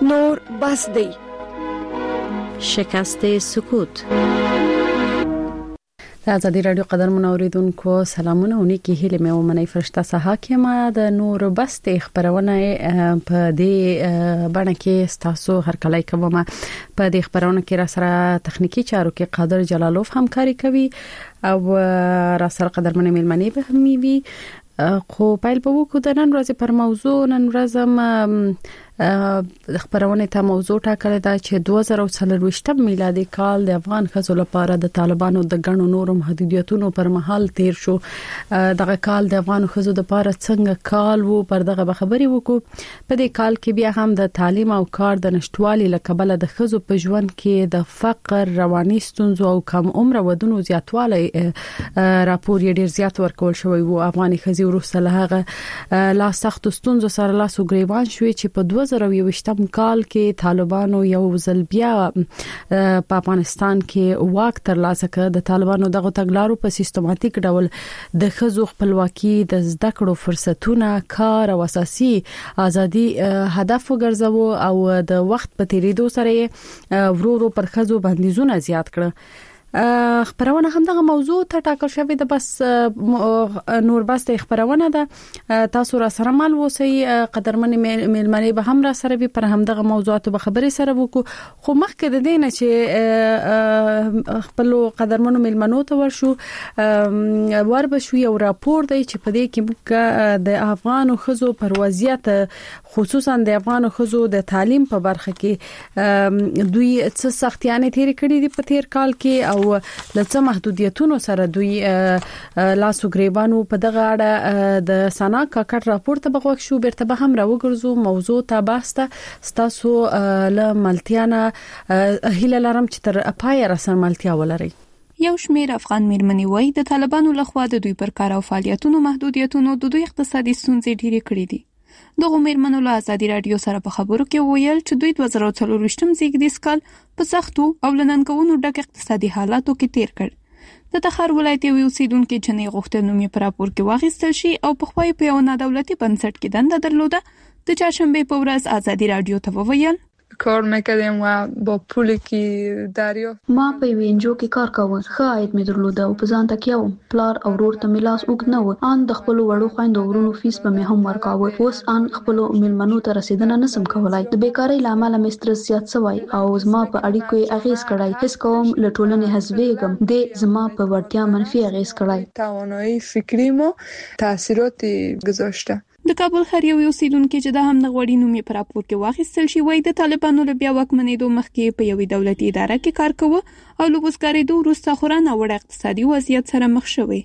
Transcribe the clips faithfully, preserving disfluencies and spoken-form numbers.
نور بس دی. شکست سکوت. آزادی رادیو قدرمن اوریدونکو سلامونه اونې کې هله مې ومنې فرشته صحاکمه د نور بست خبرونه په دې باندې کې تاسو هر کله کومه په دې خبرونه کې را سره تخنیکی چارو کې قادر جلالوف همکاري کوي او را سره قدرمن ملمنې به همي وي. خو پایل په وکړو د نن ورځې پر موضوع نن ورځم خبرونه ته موضوع ټاکل دا چې دوه زره څلرويشتم میلادي کال د افغان ښځو لپاره د طالبانو د غنو نورو محدودیتونو پر مهال تیر شو. دغه کال د افغان ښځو لپاره څنګه کال وو پر دغه خبري وکړو. په دې کال کې بیا هم د تعلیم او کار د نشټوالي لکبل د ښځو په ژوند کې د فقر، رواني ستونزو او کم عمر ودونو زیاتوالی راپور یې ډیر زیات ورکول شوی وو. افغاني ښځې وروسته له هغه لا سخت ستونزو سره لاس وګریوان شوې چې په دوه زره یوویشتم کال کې طالبانو یو ځل بیا په افغانستان کې واک ترلاسه کړ. د طالبانو دغه تګلارو په سیستماتیک ډول د ښځو خپلواکي، د زده کړو فرصتونه، کار او اساسي ازادي هدف وګرځاو او د وخت په تیریدو سره ورورو پر ښځو بندیزونه زیات کړ. خبرونه هم دغه موضوع ته ټاکل شوې ده. بس نور بس د خبرونه ده. تاسو را سره مال وسی قدرمن ملمنې به هم را سره به پر هم دغه موضوعات به خبرې سره وکړو. خو مخکې د دې نه چې خپل قدرمن ملمنو ته ورشو ور به شو یو راپور دی چې په دې کې د افغان ښځو پر وضعیت خصوصا د افغان ښځو د تعلیم په برخه کې دوی څه سختیانه تیر کړې دي په تیر کال کې او لڅ محدودیتونو سره دوی لاسو غریبانو په دغه اړه د سنا کاکټ راپور ته بغوښ شو. بیرته به هم راوګرځو موضوع ته باسته ستاسو له ملتیانه هیله لرم چې تر پای را سره ملتیا ولري. یو شمیر افغان میرمنې وایي د طالبانو لخوا د دوی پر کار او فعالیتونو محدودیتونو د دوی اقتصادي ستونزې ډېرې کړې دي. دغه میرمنو له آزادي رادیو سره په خبرو کې ویل چې دوی دوه زره څلرويشتم زیږدیز کال په سختو او لننګونو ډک اقتصادي حالاتو کې تیر کړ. د تخار ولایت یو اوسیدونکو جنې غوښتل نومي پر راپور کې واغستل شي او په خوای په یو نادولتي بنسټ کې دنده درلوده. د چهارشنبه په ورځ آزادي رادیو ته وویل کار میکردیم و با پولی که دریافت ما په وینجو کې کار کاوه. ښه عاید مې درلوده او په ځان تکیه وم. پلار او ورور ته مې لاس اوږد نه و. ان د خپل وړو خويندو ورونو فیس به مې هم ورکاوه. اوس ان خپل ملمنو ته رسیدنه نسم کولای. د بیکاری لامل مې سترس زیات شوی او زما په اړیکو یې اغیز کړای. هیڅ کوم له ټولنې حذفېږم. د زما په ورتیا منفي اغیز کړای. توانایی فکریمو تاثیرات گذاشته. د کابل ښار یو اوسیدونکو چې د هم نغوړی نومي پر راپور کې واغستل شي وای د طالبانو له بیا واکمنېدو مخکې په یوې دولتي اداره کې کار کوي او له وسګارېدو وروسته خورانه وړ اقتصادي وضعیت سره مخ شوی.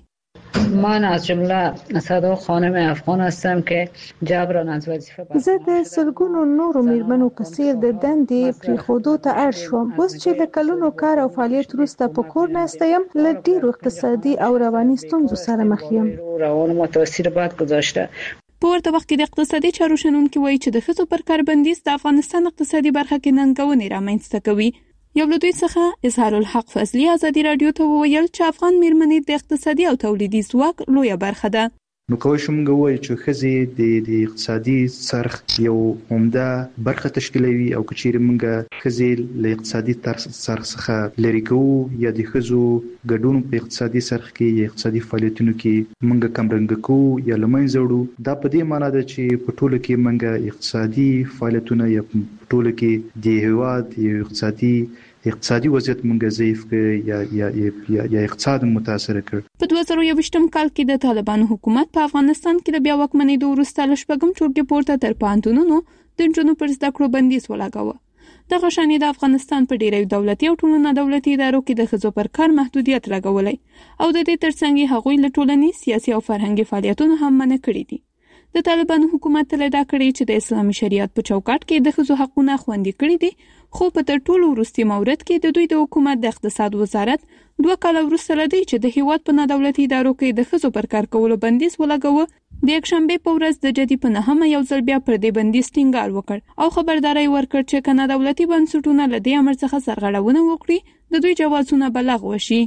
من از جمله صدا خانم افغان هستم که جبران از وظیفه برخواست. زه د سلګونو نورو میرمنو کثیر د دندې پریښودو ته اړ شوم. اوس چې له کلونو کار او فعالیت وروسته په کور ناسته یم له ډیرو اقتصادي او رواني ستونزو سره مخ یم. روان متاثر بد گذاشته. په ورته وخت کې د اقتصادي چارو شنونکو وایي چې د ښځو پر کار بندیز د افغانستان اقتصادي برخه کې ننګونې رامنځته کوي. یو له دوی څخه اظهار الحق فضلی آزادي رادیو ته وویل چې افغان میرمنې د اقتصادي او تولیدي ځواک لویه برخه ده. نو کوم شوم غوي چې ښځې د د اقتصادي څرخ یو عمده برخه تشکیلوي او کچېره مونږه ښځې له اقتصادي څرخ څخه لري کوو یا د ښځو ګډون په اقتصادي څرخ کې یا اقتصادي فعالیتونو کې مونږه کمرنګ کوو یا لمنځه وړو. دا په دې معنی ده چې په ټوله کې مونږه اقتصادي فعالیتونه یا په ټوله کې د هیواد یو اقتصادي اقتصادي وضعیت مونږه ضعیف کړ یا یا یا یا اقتصاد متاثر کړ. په دوه زره یوویشتم کال کې د طالبانو حکومت په افغانستان کې د بیا واکمنېدو وروسته له شپږم ټولګي پورته تر پوهنتونونو د نجونو پر زده کړو بندیز ولګاوه. دغه شانې د افغانستان په ډیرو دولتي او ټولو نه دولتي ادارو کې د ښځو پر کار محدودیت لګولای او د دې ترڅنګ هغوی له ټولنیز، سیاسي او فرهنګي فعالیتونو هم منع کړي دي. د طالبانو حکومت تل دا کړی چې د اسلامي شریعت په چوکاټ کې د ښځو حقونه خوندي کړي دي. خو په تر ټولو وروستي مورد کې د دوی د حکومت د اقتصاد وزارت دوه کاله وروسته لدی چې د هیواد په نادولتي ادارو کې د ښځو پر کار کولو بندیز ولګاوه. د یکشنبه په ورځ د جدي په نهمه یو ځل بیا پر دې بندیز ټینګار وکړ او خبرداري ورکړ چې کنه دولتي بنسټونه له دې امر څخه سرغړونه وکړي د دوی جوازونه بلغ وشي.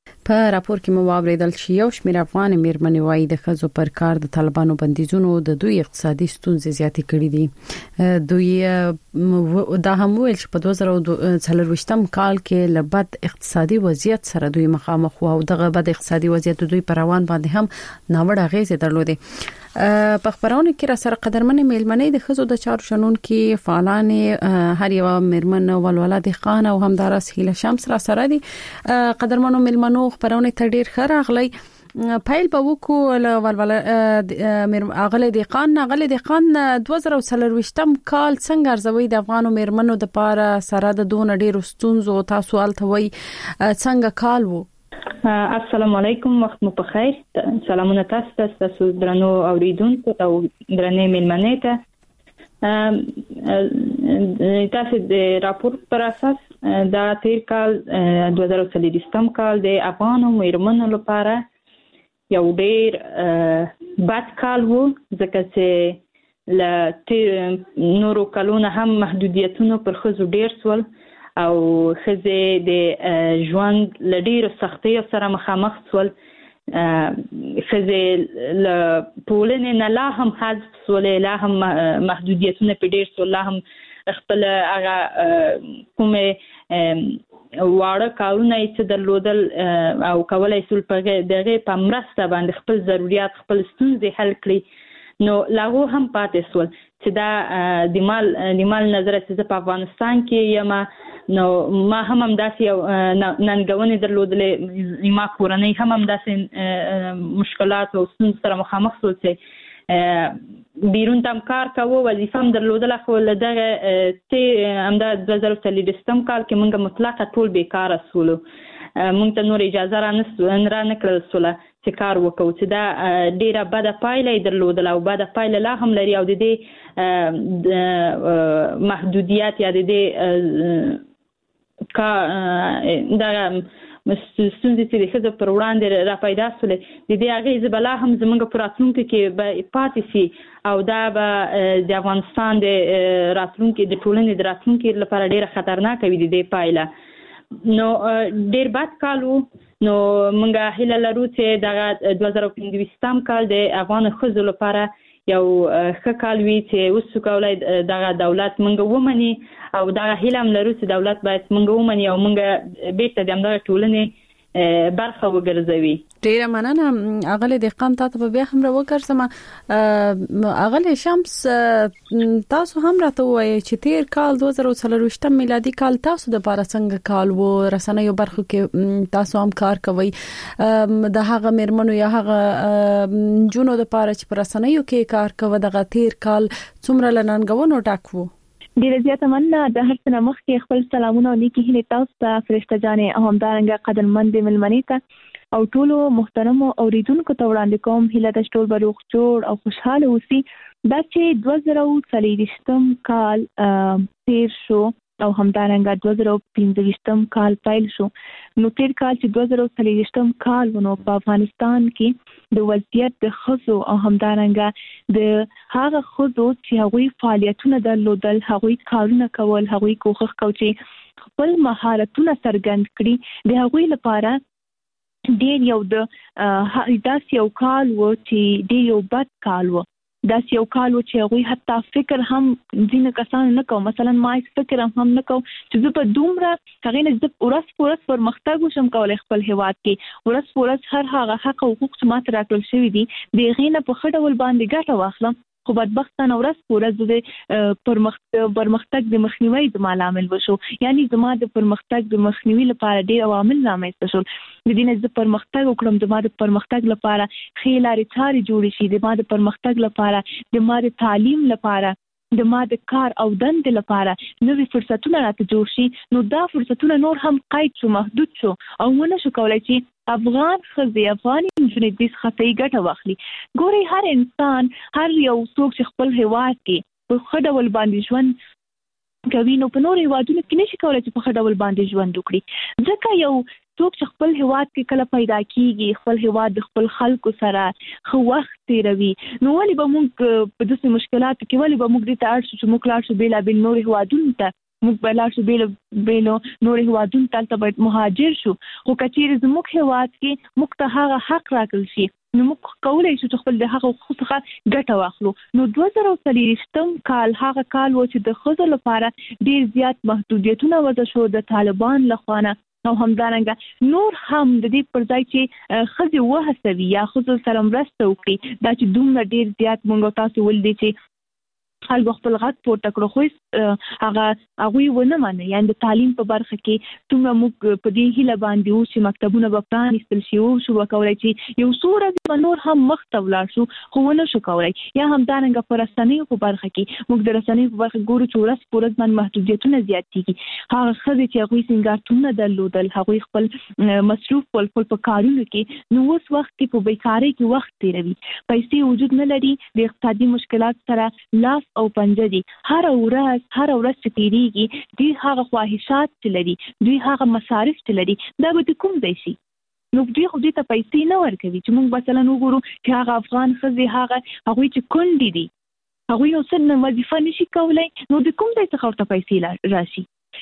په راپور کې مو واوریدل چې یو شمېر افغان میرمنې وايي د ښځو پر کار د طالبانو بندیزونو د دوی اقتصادي ستونزې زیاتې کړې دي. دوی دا هم ویل چې په دوه زره څلرویشتم کال کې له بد اقتصادي وضعیت سره دوی مخامخ وو او دغه بد اقتصادي وضعیت دوی پر روان باندې هم ناوړه اغیزې درلودې. په خبرونه کې را سره قدرمنې میلمنې د ښځو د چارو شنون کې فعالانې هر یو میرمن ولوله د خان او همدارس هیله شمس را سره دي. قدرمنو میلمنو خبرونه ته ډیر ښه راغلی. پایل به وکړو له ولوله اغله د خان اغله د خان دوه زره څلرویشتم کال څنګه ارزوي د افغانو میرمنو د پاره سره د دون ډیر ستونزو تاسو التوي څنګه کال وو؟ السلام علیکم، وخت مو په خیر. سلامونه تاسو ته، تاسو درنو اوریدونکو او درنې میلمنې ته. تاسو د راپور پر اساس دا تیر کال دوه زره څلرویشتم کال د افغانو میرمنو لپاره یو ډیر بد کال وو، ځکه چې ل نورو کلونو هم محدودیتونو پر ښځو ډیر سول او ښځې د ژوند له ډیرو سختیو سره مخامخ سول. ښځې له ټولنې نه لا هم حذف سولې، لا هم محدودیتونه په ډیر سول، لا هم خپل هغه کومې واړه کارونه چې درلودل او کولای سول په دغه په مرسته باندې خپل ضرورت خپل ستونزې حل کړي. نو لاغو هم پاتې سول چې دا د مال د مال نظر چې په افغانستان کې یم، نو ما هم هم داسې یو ننګونې درلودلې، ما کورنۍ هم هم داسې مشکلات او ستونزو سره مخامخ سول چې بیرون ته هم کار کوو، وظیفه هم درلودله، خو له دغه چې همدا دوه زره څلرویشتم کال کې موږ مطلقه ټول بیکاره سولو، موږ ته نور اجازه را نه کړل سوله چې کار وکړو، چې دا ډیره بده پایله یې درلودله او بده پایله لا هم لري. او د دې محدودیت یا د دې کا دا ستونزې چې د ښځو پر وړاندې را پیدا سولې، د دې اغېزې به لا هم زموږ په راتلونکي کې به پاتې سي او دا به د افغانستان د راتلونکي د ټولنې د راتلونکي لپاره ډیره خطرناکه وي د دې پایله. نو ډیر بد کال وو. نو موږ هیله لرو چې دغه دوه زره پنځویشتم کال د افغان ښځو لپاره یو ښه کال وي چې اوس کولای دغه دولت موږ ومني او دغه هیله هم لرو چې دولت باید موږ ومني او موږ بیرته د همدغه ټولنې برخه وګرځوي. ډیره مننه اغله د خان تاسو په بیا هم راوکړم. اغله شمس تاسو هم راته وایي چې تیر کال دوه زره څلرویشتم میلادي کال تاسو د لپاره څنګه کال وو؟ رسنیو برخو کې تاسو هم کار کوي، د هغه میرمنو یا هغه جنونو د لپاره چې پر رسنیو کې کار کوي دغه تیر کال څومره لننګونو ډک وو؟ ډیره زیاته مننه. د هر څه مخ کې خپل سلامونه او نیکی هیلې تاسو ته فرشته جانې او همدارنګه قدرمن میلمنې ته او ټولو محترمو اوریدونکو ته وړاندې کوم هیله د ټول بروغ جوړ او خوشاله اوسئ. دا چې دوه زره څلرویشتم کال تیر شو او همدارنګه دوه زره پنځویشتم کال پیل شو. نو تیر کال چې دوه زره څلرویشتم کال ونو په افغانستان کې د وضعیت د ښځو او همدارنګه د هغه ښځو چې هغوی فعالیتونه درلودل، هغوی کارونه کول، هغوی کوښښ کوي چې خپل مهارتونه څرګند کړي، د هغوی لپاره ډیر یو د داسې یو کال و چې ډیر یو بد کال و. داسې یو کال و چې هغوی حتی فکر هم ځینې کسان نه کوو، مثلا ما فکر هم هم نه کوم چې زه په دومره هغې نه زه ورځ په ورځ پرمختګ وشم کولی خپل هېواد کې، ورځ په ورځ هر هغه حق او حقوق چې ما ته راکړل شوي دي د هغې نه په ښه ډول باندې ګټه واخلم. خو بدبختانه ورځ په ورځ د پرمختګ د مخنیوي زما لامل وشو، یعنی زما د پرمختګ د مخنیوي لپاره ډېر عوامل رامنځته شول. د دې نه زه پرمختګ وکړم، د ما د پرمختګ لپاره ښې لارې چارې جوړې شي، د ما د پرمختګ لپاره، د ما د تعلیم لپاره، د ما د کار او دندې لپاره نوې فرصتونه راته جوړ شي. نو دا فرصتونه نور هم قید شو، محدود شو او ونه شو کولی چې افغان ښځې، افغانې نجونې دې څخه صحیح ګټه واخلي. ګورئ، هر انسان، هر یو څوک چې خپل هېواد کې په ښه ډول باندې ژوند کوي، نو په نورو هېوادونو کې نشي کولی چې په ښه ډول باندې ژوند وکړي. ځکه یو څوک چې خپل هېواد کې کله پیدا کېږي، خپل هېواد د خپل خلکو سره ښه وخت تېروي، نو ولې به موږ په داسې مشکلاتو کې ولې به موږ دې ته اړ شو چې موږ لاړ شو بېلابېل نورو هېوادونو ته موږ بلار شو بیل بیلو نور هوادون تلته باید مهاجر شو خو کچیر زموږ هواد کې موږ ته هغه حق راکړل شي نو موږ کولای شو چې خپل د هغه حقوقو څخه ګټه واخلو. نو دوه زره څلوېښتم کال هغه کال و چې د ښځو لپاره ډیر زیات محدودیتونه وضع شو د طالبان لخوا نه او همدارنګه نور هم د دې پر ځای چې ښځې وهڅوي یا ښځو سره مرسته وکړي دا چې دومره ډیر زیات موږ تاسو ولدي چې خلک خپل غږ پورته کړو خو هغه هغوی ونه مني. یعنې د تعلیم په برخه کې څومره موږ په دې هیله باندې وو چې مکتبونه به پرانیستل شي او شو وکولای چې یو څو ورځې به نور هم مخ ته ولاړ شو خو ونه شو کولی. یا همدارنګه په رسنیو په برخه کې موږ د رسنیو په برخه ګورو چې ورځ په ورځ باندې محدودیتونه زیاتېږي. هغه ښځې چې هغوی سینګارتونونه درلودل هغوی خپل مصروف ول خپل په کارونو کې نو اوس وخت کې په بیکارۍ کې وخت تېروي پیسې وجود نه لري د اقتصادي مشکلات سره لاس او پنجه دي. هر ورځ هر ورځ چې تیریږي دوی هغه خواهشات چې لري دوی هغه مصارف چې لري دا به د کوم ځای شي. نو دوی خو دې ته پیسې نه ورکوي چې موږ مثلا وګورو چې هغه افغان ښځې هغه هغوی چې کونډې دي هغوی یو څه وظیفه نشي کولی نو د کوم ځای څخه ورته پیسې راشي.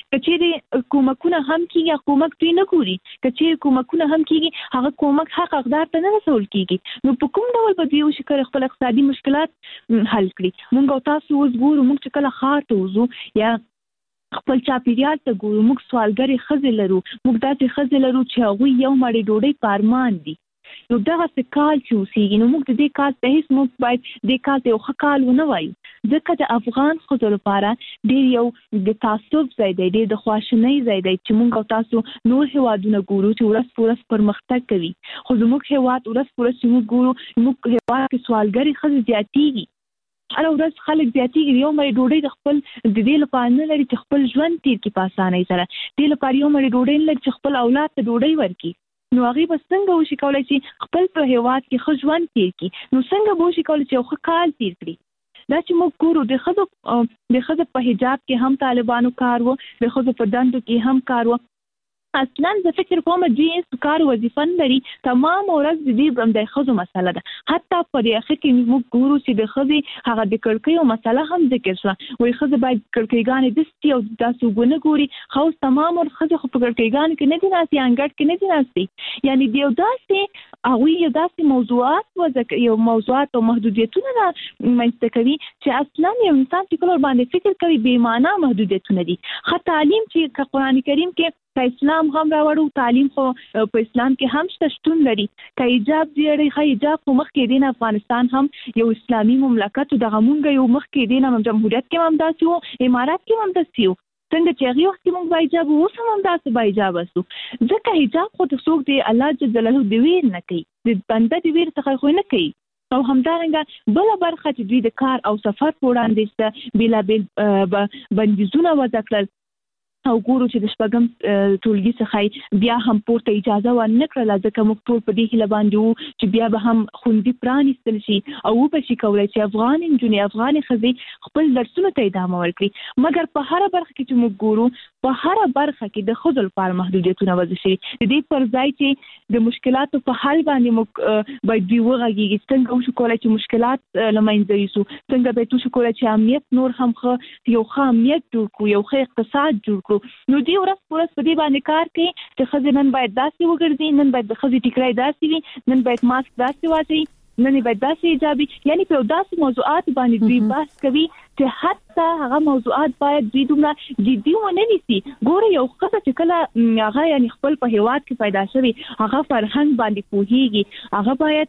کچېرې کومکونه هم کېږي کومک دوی نه ګوري کچېرې کومکونه هم کېږي هغه کومک حق حقدار ته نه رسول کېږي نو په کوم ډول به دوی وشي کړي خپل اقتصادي مشکلات حل کړي. موږ او تاسو اوس ګورو موږ چې کله ښار ته وځو یا خپل چاپیریال ته ګورو موږ سوالګرې ښځې لرو موږ داسې ښځې لرو چې هغوی یو مړۍ ډوډۍ په ارمان دي. نو دغسې کال چې اوسېږي نو موږ د دې کال ته هېڅ موږ باید دې کال ته یو ښه کال ونه وایو ځکه د افغان ښځو لپاره ډېر یو د تعصب ځای دی ډېر د خواشینۍ ځای دی چې موږ او تاسو نور هېوادونه ګورو چې ورځ په ورځ پرمختګ کوي خو زموږ هېواد ورځ په ورځ چې موږ ګورو موږ هېواد کې سوالګرې ښځې زیاتېږي. هره ورځ خلک زیاتېږي یو مړۍ ډوډۍ د خپل د دې لپاره نه لري چې خپل ژوند تېر کړي په اسانۍ سره دې لپاره یو مړۍ ډوډۍ نه لري چې خپل اولاد ته ډوډۍ ورکړي. نو هغې به څنګه وشي کولی چې خپل په هېواد کې ښه ژوند تېر کړي نو څنګه به وشي کولی چې یو ښه کال تېر کړي. دا چې موږ ګورو د ښځو د ښځو په حجاب کې هم طالبانو کار و د ښځو په دندو کې هم کار و اصلا زه فکر کوم دوی هېڅ کار وظیفه نه لري تمام ورځ د دې د ښځو مسله ده. حتی په دې اخر کې موږ ګورو چې د ښځې هغه د کړکیو مسله هم ذکر شوه وایي ښځې باید کړکیګانې دستي او داسې اوبه ګوري خو اوس تمام ورځ ښځې خو په کړکیګانو کې نه دي ناستې انګړ کې نه دي ناستې. یعنې د یو داسې هغوی یو داسې موضوعات وضع یو موضوعات او محدودیتونه را منځته کوي چې اصلا یو انسان چې کله ورباندې فکر کوي بې معنا محدودیتونه دي. ښه تعلیم چې که قرآن کریم کې که اسلام هم راوړو تعلیم خو په اسلام کې هم شته شتون لري که حجاب دی ښه حجاب خو مخکې دی نه افغانستان هم یو اسلامي مملکت و دغه مونږ یو مخکې دی نه جمهوریت کې هم همداسې وو امارات کې هم همداسې وو څنګه چې هغې وخت کې مونږ با حجاب وو اوس هم همداسې با حجابه سو ځکه حجاب خو څوک دی الله جل جلاله د ویر نه کوي د بنده د ویر څخه خو نه کوي. او همدارنګه بله برخه چې دوی د کار او سفر په وړاندې سته بېلابېل بندیزونه وضع کړل او ګورو چې د شپږم ټولګي څخه بیا هم پورته اجازه ورنه کړله ځکه موږ ټول په دې هیله باندې وو چې بیا به هم ښوونځي پرانیستل شي او وبه شي کولی چې افغان نجونې افغانې ښځې خپل درسونو ته ادامه ورکړي. مګر په هره برخه کې چې موږ ګورو په هره برخه کې د ښځو لپاره محدودیتونه وضع شوي د دې پر ځای چې د مشکلاتو په حل باندې موږ باید دوی وغږېږي څنګه وشو کولی چې مشکلات له منځه یوسو څنګه باید وشو کولی چې امنیت نور هم ښه یو ښه امنیت جوړ کړو یو ښه اقتصاد جوړ کړو. نو دوی ورځ په ورځ په دې باندې کار کوي چې ښځې نن باید داسې وګرځي نن باید د ښځې ټیکری داسې وي نن باید ماسک داسې واچوي نن باید داسې حجاب وي یعنې په یو داسې موضوعات باندې دوی بحث کوي چې حتی هغه موضوعات باید دوی دومره جدي ونه نیسي. ګوره یو ښځه چې کله هغه یعنې خپل په هېواد کې پیدا شوي هغه فرهنګ باندې پوهېږي هغه باید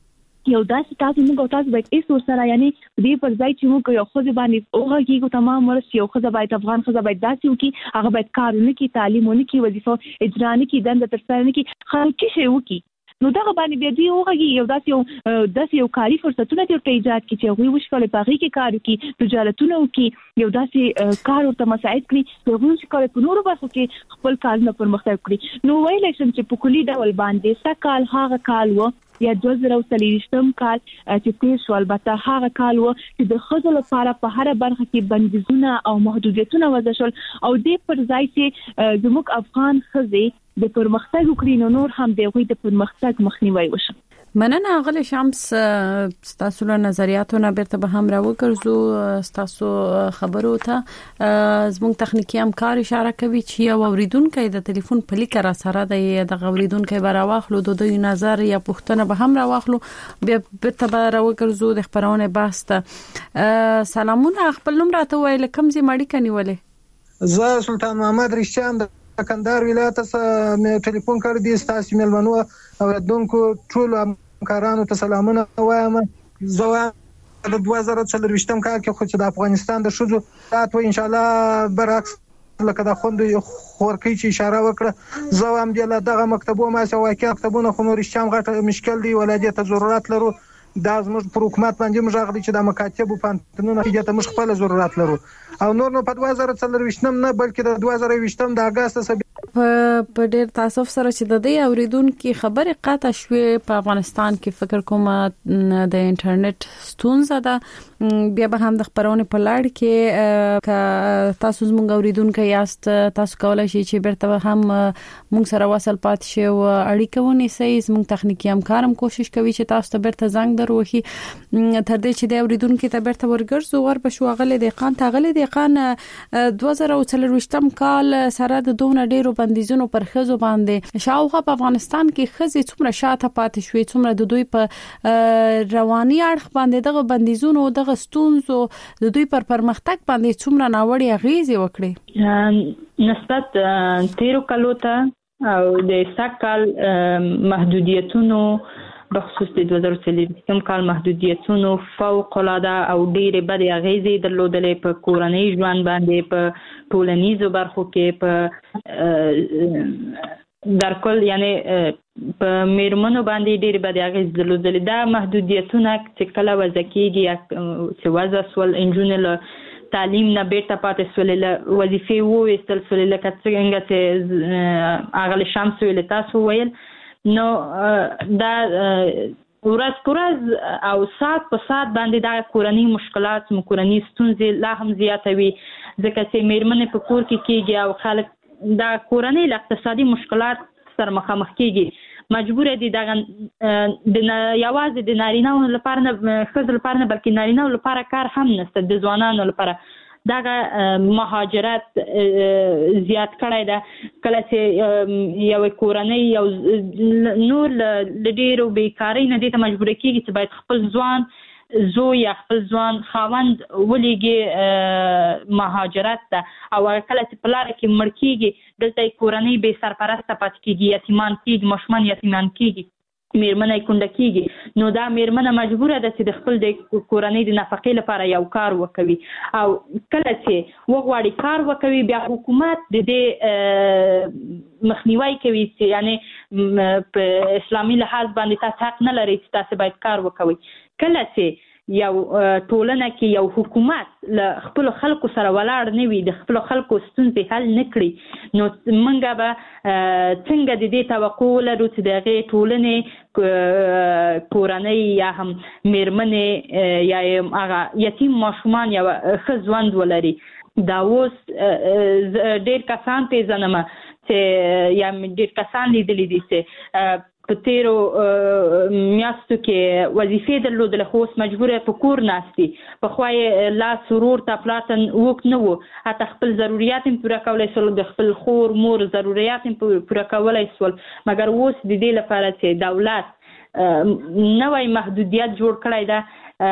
یو داسې تاسو موږ او تاسو باید هېڅ ورسره یعنې په دې پر ځای چې موږ یو ښځې باندې وغږېږو تمام ورځ یو ښځه باید افغان ښځه باید داسې وکړي هغه باید کار ونه کړي تعلیم ونه کړي وظیفه اجرا نه کړي دنده ترسره نه کړي خلکي شی وکړي نو دغه باندې بیا دوی وغږېږي یو داسې یو داسې یو کاري فرصتونه دې ورته ایجاد کړي چې هغوی وشي کولی په هغې کې کار وکړي تجارتونه وکړي یو داسې کار ورته مساعد کړي چې هغوی وشي کولی په نورو برخو کې خپل کارونه پرمختګ کړي. نو ویلی شم چې په کلي ډول باندې سږ کال هغه کال و یا دوه زره څلوېښتم کال چې تېر شو البته هغه کال و چې د ښځو لپاره په هره برخه کې بندیزونه او محدودیتونه وضع شول او دې پر ځای چې زموږ افغان ښځې د پرمختګ وکړي نو نور هم د هغوی د پرمختګ مخنیوی وشي. مننه غلی شمس تاسو له نظریاتونو بیرته به هم راوګرځو تاسو خبرو ته زموږ تخنیکی همکار اشاره کوي چې یو اوریدونکو د ټلیفون په لیک را سره د اوریدونکو به راوخلو د دوی نظر یا پوښتنه به هم راوخلو بیا بیرته به راوګرځو د خبرونه باسته. سلامونه، خپل نوم راته وایي کوم ځای مړی کنيولې؟ زه سلطان محمد رشتیان د کندهار ولایت څخه مې ټلیفون کړی دی. تاسو ملمنو اوریدونکو ټول همکارانو ته سلامونه وایم. زه د دوه زره څلرویشتم کال کې خو چې د افغانستان د شوزو رات و ان شاء الله برعکس لکه د خوند خورکی چې اشاره وکړه، زه هم د دغه مکتبو ما سو واقع مکتبونه خو نور شام غټه مشکل دی، ولادت ته ضرورت لرو. دا زموږ پر حکومت باندې موږ غواړو چې د مکاتب او پانتونونو کې ته موږ خپل ضرورت لرو او نور نو په دوه زره څلرویشتم نه بلکې د دوه زره بیستم د اگست سره په ډېر تاسف سره چې د دې اوریدونکو خبره قاطع شوې په افغانستان کې فکر کوم د انټرنیټ ستونزه ده، بیا به هم د خبرونه په لړ کې تاسو زموږ اوریدونکو یاست، تاسو کولای شئ چې بیرته هم موږ سره وصل پات شئ او اړیکه ونیسئ. زموږ تخنیکی همکارم کوشش کوي چې تاسو ته بیرته زنګ دروهي تر دې چې د اوریدونکو ته بیرته ورګرځو. ور به شو غلې د قان تغلې د قان دوه زره څلرویشتم کال سره د دوه ډیرو بندیزونو پر خزو باندې شاوخه په افغانستان کې خزي څومره شاته پاتې شوې، څومره د دوی په رواني اړخ باندې دغه بندیزونو دغه ستونزو د دوی پر پرمختګ باندې څومره ناوړي اغیزې وکړي نسبت تیرو کالو ته او د سکل محدودیتونو بخصوص د دوه زره څلرویشتم کال محدودیتونو فوق العاده او ډېرې بدې اغیزې درلودلې په کورنۍ ژوند باندې، په ټولنیزو برخو کې، په در کل یعنی په میرمنو باندې ډېرې بدې اغیزې درلودلې. دا محدودیتونه چې کله وضع کېږي یا چې وضع سول انجونې له تعلیم نه بیرته پاتې سولې، له وظیفې وویستل سولې، لکه څنګه چې اغلی شمس ویل تاسو ویل، نو دا ورځ پر ورځ او ساعت په ساعت باندې دا کورنۍ مشکلات مو کورنۍ ستونزې لا هم زیاتوي، ځکه چې میرمنې په کور کې کېږي او خلک دا کورنۍ له اقتصادي مشکلات سره مخامخ کېږي، مجبور دي دغه د یوازې د نارینه‌و لپاره نه ښځو لپاره نه بلکې نارینه‌و لپاره کار هم نشته، د ځوانانو لپاره دغه مهاجرت زیات کړی ده. کله چې یو کورنۍ یو نور له ډېرو بیکارۍ نه دې ته مجبور کېږي چې باید خپل ځوان زوی یا خپل ځوان خاوند ولېږي مهاجرت ته، او کله چې په لاره کې مړ کېږي دلته کورنۍ بې سرپرسته پاتې کېږي، یتیمان کېږي، ماشومان یتیمان کېږي، میرمنه کونډه کېږي. نو دا میرمنه مجبوره ده چې د خپل د کورنۍ د نفقې لپاره یو کار وکوي، او کله چې وغواړي کار وکوي بیا حکومت د دې مخنیوي کوي چې یعنی په اسلامي لحاظ باندې تاسو حق نه لرئ چې تاسو باید کار وکوي. کله چې یو ټولنه کې یو حکومت له خپل خلکو سره ولاړ نه وي، د خپل خلکو ستونزې حل نه کړي، نو موږ به څنګه د دې توقع ولرو چې د هغې ټولنې کورنۍ یا هم میرمنې یا هغه یتیم ماشومان یا ښه ژوند ولري. دا اوس ډېر کسان پیژنم چې یا ډېر کسان لیدلي دي چې په تیرو میاشتو کې وظیفې درلودله خو اوس مجبوره په کور ناستي، پخوا یې لاس ورور ته پلار ته وک نه و، حتی خپل ضروریات هم پوره کولی سول، د خپل خور مور ضروریات هم پوره کولی سول، مګر اوس د دې لپاره چې دولت نوی محدودیت جوړ کړی ده،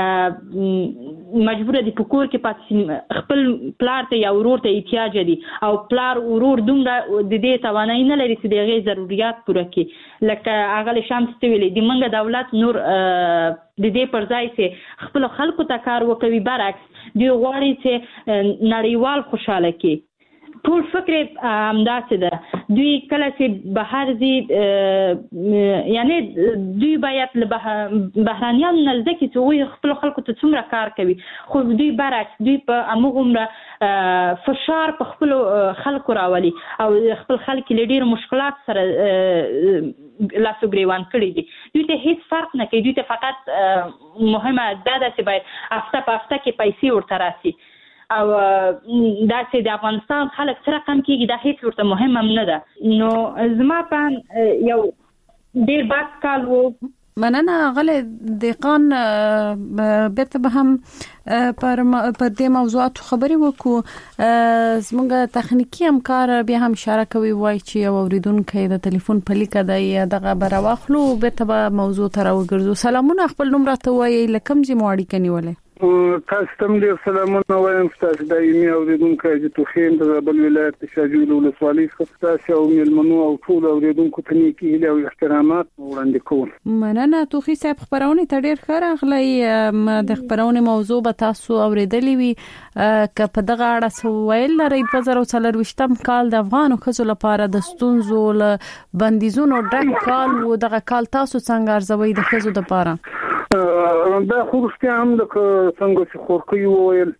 مجبوره دي په کور کې پاتې خپل پلار ته یا ورور ته احتیاج دي، او پلار ورور دومره د دې توانایي نه لري چې د هغې ضروریات پوره کړي. لکه اغلی شمس ته ویلې د موږ دولت نور د دې پر ځای چې خپلو خلکو ته کار وکوي، برعکس دوی غواړي چې نړیوال خوشحاله کړي. ټول فکر همداسې ده، دوی کله چې بهر ځي یعنی دوی باید له بهرانیانو نه زده کړي چې هغوی خپلو خلکو ته څومره کار کوي، خو دوی برعکس دوی په هماغومره فشار په خپلو خلکو راولي او خپل خلک له ډېرو مشکلات سره لاس و ګریوان کړي دي. دوی ته هیڅ فرق نه کوي، دوی ته فقط مهمه دا ده چې باید هفته په هفته کې پیسې ورته راسي، او دا چې د افغانستان خلک څه رقم کېږي دا هیڅ ورته مهم هم نه ده. نو زما په یو ډېر بد کال و مننه غلې دقان بیرته به هم پر پر دې موضوعات خبرې وکړو. زموږ تخنیکی همکار بیا هم اشاره کوي وای چې یو اوریدونکو د ټلیفون په لیکه دی دغه براواخلو بیرته به موضوع ته راوګرځو. سلامونه، خپل نوم راته وایي لکم چې مو اړیکه نیولې؟ تاسو ته ډیر سلامونه وایم. تاسو د ایمي اوریدونکو د توخین د بل ولایت شاجوی ولسوالۍ څخه تاسو او ملمنو او ټول اوریدونکو ته نیکی هیله او احترامات وړاندې کوم. مننه توخی صاحب، خبرونه ته ډیر ښه راغلی. د خبرونه موضوع به تاسو اوریدلې وي ک په دغه اړه سوال لري. په دوه زره څلورويشتم کال د افغانو خزو لپاره د ستونزو له بندیزونو ډک کال و. دغه کال تاسو څنګه ارزوي د خزو لپاره؟ دا خورشته هم د څنګه چې خورکي وویل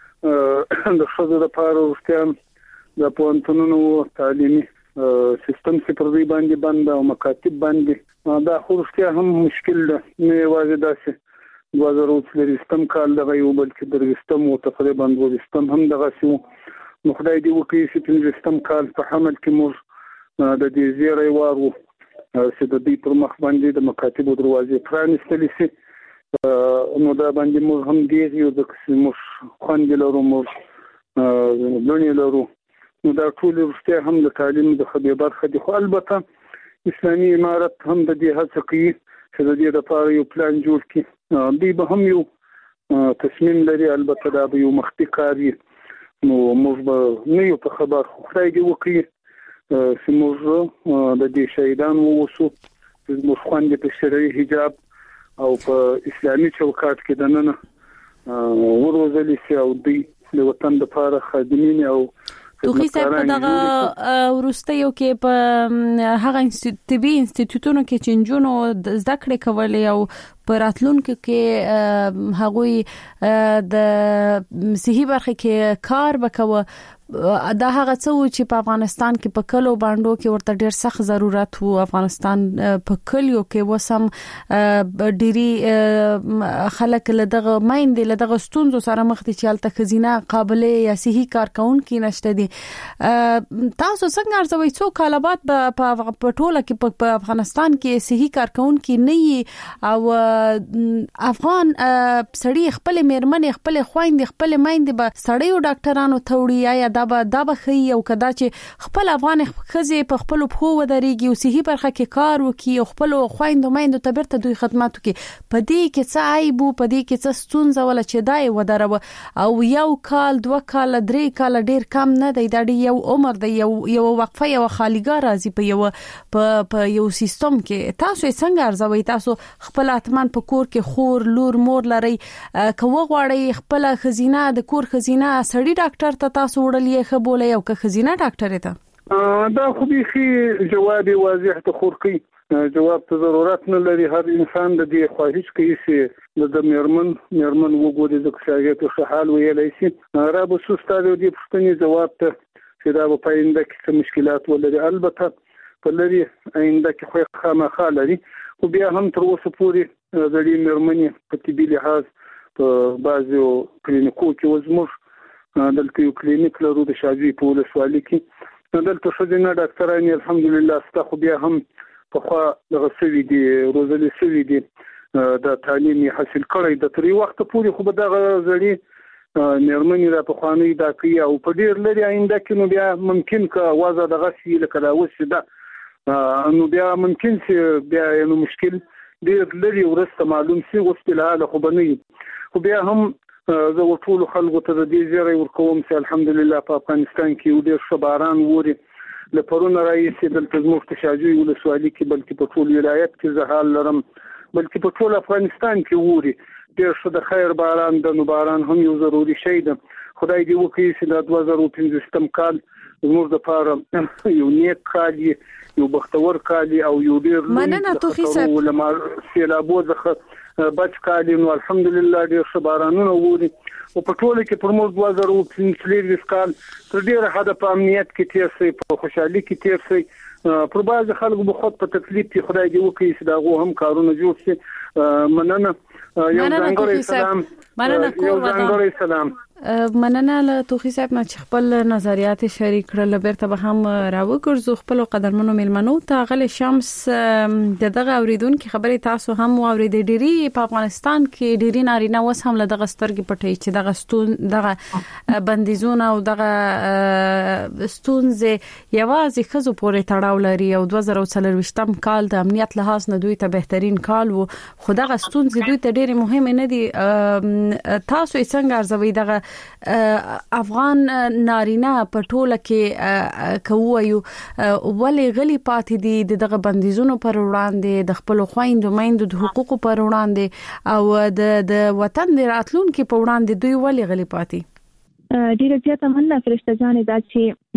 د خزو لپاره ورستيان د پونتونو تعلیمي سیستم چې پر دې باندې باندې او مکاتب باندې دا خورشته هم مشکل ده. نه واځي داسې دوه زره څلورويشتم کال دغه یو بلکې درېستم او تقریبا دوهستم هم دغه شو. نو خدای دې وکړي چې پنځستم کال په حمل کې موږ د دې زیری وارو چې د دې پر مخ باندې د مکاتب دروازې پرانستل شي. نو دا باندې موږ هم ډیر یو د موږ خوندې لرو، موږ لونی لرو. نو دا ټول ورسته هم د تعلیم د خدای برخه دي. خو البته اسلامي امارت هم د دې هڅه کوي چې د دې لپاره یو پلان جوړ کړي. دوی به هم یو تصمیم لري، البته دا به یو مخکې کار وي. نو موږ به نه یو په خبر خدای دې وکړي چې موږ د دې شهیدانو ووسو، چې موږ خوندې په شرعي حجاب او په اسلامي چوکاټ کې د نن وروزل شي او د وطن لپاره خادمین او توخی صاحب دغه ورسته یو کې په هغه طبي انسټیټیوټونو کې چنجونو زده کړې کولې او په راتلونکو کې هغوی د صحي برخه کې کار وکوي. دا هغه څه چې په افغانستان کې په کلو باندې کې ورته ډیر سخت ضرورت وو. افغانستان په کلیو کې وسم ډيري خلک له دغه مایندې له دغه ستونزو سره مخ دي چې الته خزینه قابلیت یا صحي کارکونکو نشته دي. تاسو څنګه ارزوي څو کال بعد په ټوله کې په افغانستان کې صحي کارکونکو نه او افغان سړي خپل میرمنې خپل خويندې خپل مایندې به سړیو ډاکټرانو توړي یا دا به دا به خي او کدا چې خپل افغان خزي په خپل په ودرېږي او صحي برخه کې کار وکي او خپل خويندو مایندو ته برته دوی خدمات وکي. په دې کې څه عیب په دې کې څه ستونزه ولا چې دای ودرو او یو کال دوه کال درې کال ډیر کم نه دی. دا یو عمر دی، یو یو وقفه یو خالیګار راځي په یو په په یو سیستم کې. تاسو څنګه ارزوي؟ تاسو خپل اتمن په کور کې خور لور مور لري، کوه غواړي خپل خزینه د کور خزینه سړی ډاکټر ته تاسو وړلې خبولې او که خزینه ډاکټر ته؟ دا خو به جواب واضح ته خورکي جواب ته ضرورت نه لري. هر انسان د دې خواهش کوي چې د میرمن میرمن وګوري د شاګرد په حال ویلای شي. را به سوستاله دې پښتني جواب ته چې دا په آینده کې مشکلات ولري. البته په لري آینده کې خو خامخا لري. خو بیا هم تر اوسه پورې د دې میرمنې په طبي لحاظ په بعضو کلینیکو کې وزموږ دلته یو کلینیک لرو د شاجوی په ولسوالۍ کې. دلته خزینه ډاکټران الحمدلله ستا خو بیا هم په خوا دغه سوي دي روزلي سوي دي د تعلیم حاصل کړی د تری وخت پورې. خو به دغه ځړي میرمنې را په خواني دا کوي او په ډیر لري آینده کې نو بیا ممکن کا وازه دغه شي لکه دا وسه ده نو بیا ممکن چې بیا نو مشکل ډیر لري ورسته معلوم شي. اوس په حال خو بنوي خو بیا هم زه ټول خلکو ته د دې زیری ورکوم چې الحمدلله په افغانستان کې ډېر ښه باران ووري. له پرونه راځي دلته زموږ په شاجوی ولسوالۍ کې بلکې په ټول ولایت کې زه حال لرم، بلکې په ټول افغانستان کې ووري. ډېر ښه د خیر باران د نو باران هم یو ضروري شی ده. خدای دې وکړي چې د دوه زره پنځوستم کال زموږ لپاره یو نیک کال یو بختور کال او یو ډېر مننه توخی صاحب ولما سیلابو ځخه بچ کال نو الحمدلله ډېر ښه بارانونه ووري. او په ټول کې پر موږ دوه زره پنځلس کال تر ډېره حد په امنیت کې تیر سي، په خوشحالي کې تیر سي. پر بعض خلکو به خود په تکلیف کې خدای دې وکړي چې دا غو هم کارونه جوړ شي. مننه یو څنګه سلام مننه یو څنګه سلام مننه له توخي صاحب نه چې خپل نظریات شریک کړل. بیرته به هم راوګرځو خپل قدرمنو ملمنو ته. غل شمس دغه اوریدونکو خبرې تاسو هم واورېدې. ډيري په افغانستان کې ډيري نارینه وس هم له دغه سترګې پټي چې دغه ستون دغه بندیزونه او دغه ستونزې یوازې خزو پورې تړاو لري او دوه زره څلرويشتم کال د امنیت لحاظ نه دوی ته بهترین کال وو، خو دغه ستونزې دوی ته ډېرې مهمه نه دي. تاسو یې څنګه ارزوي دغه افغان نارینه په ټوله کې کوویو ولې غلي پاتې دي دغه بندیزونو پر وړاندې، د خپل خويندو مایندو د حقوقو پر وړاندې او د د وطن د راتلونکو په وړاندې دوی ولې غلي پاتې؟ ډیره زیاته مننه فرشته جانې دا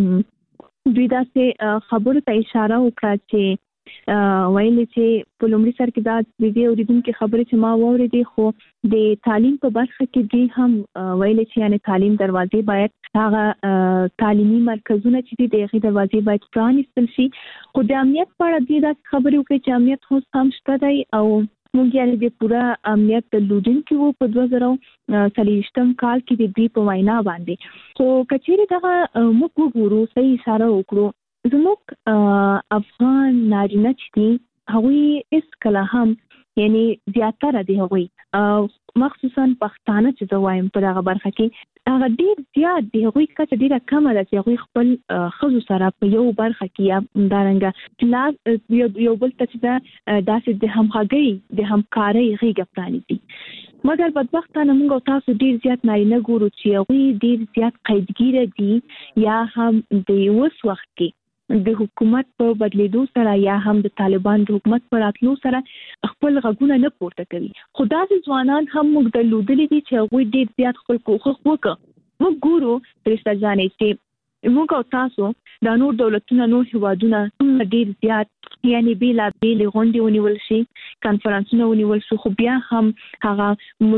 چې دوی داسې خبرو ته اشاره وکړه چې وایي چې په لومړي سر کې دا د دې اوریدونکو خبرې چې ما واورېدې، خو د تعلیم په برخه کې دوی هم وایي چې یعنی تعلیم دروازې باید هغه تعلیمي مرکزونه چې دي دغه دروازې باید پرانیستل شي. خو د امنیت په اړه دې دا خبرې وکړي چې امنیت خو هم شته دی او موږ یې د پورا امنیت درلودونکو وو په دوه زره څلوېښتم کال کې د دې په وینا باندې. خو کچېره دغه موږ وګورو صحیح اشاره وکړو زموږ افغان نارینه چې دي هغوی اس کله هم یعنی زیاتره دي هغوی مخصوصا پښتانه چې زوایم په دغه برخه کې هغه ډیر زیات دي، هغوی کچه ډیره کمه ده چې هغوی خپل خزو سره په یو برخه کې یا دارنګه لاس یو بل ته چې داسې د همغږۍ د همکارۍ غېږه پرانیزي. مګر بدبختانه موږ تاسو ډیر زیات نارینه ګورو چې هغوی ډیر زیات قیدګیره دي یا هم د اوس وخت کې د حکومت په بدلیدو سره یا هم د طالبان د حکومت پر راتلو سره خپل غږونه نه پورته کوي. خو داسې ځوانان هم موږ درلودلي دي چې هغوی ډیر زیات خپل کوښښ وکړ. موږ ګورو فرشته جانې چې موږ او تاسو د نور دولتونو نور هیوادونه ډیر زیات یعنی بیلا بیل غونډې ونیول شي، کانفرنسونه ونیول شي، خو بیا هم هغه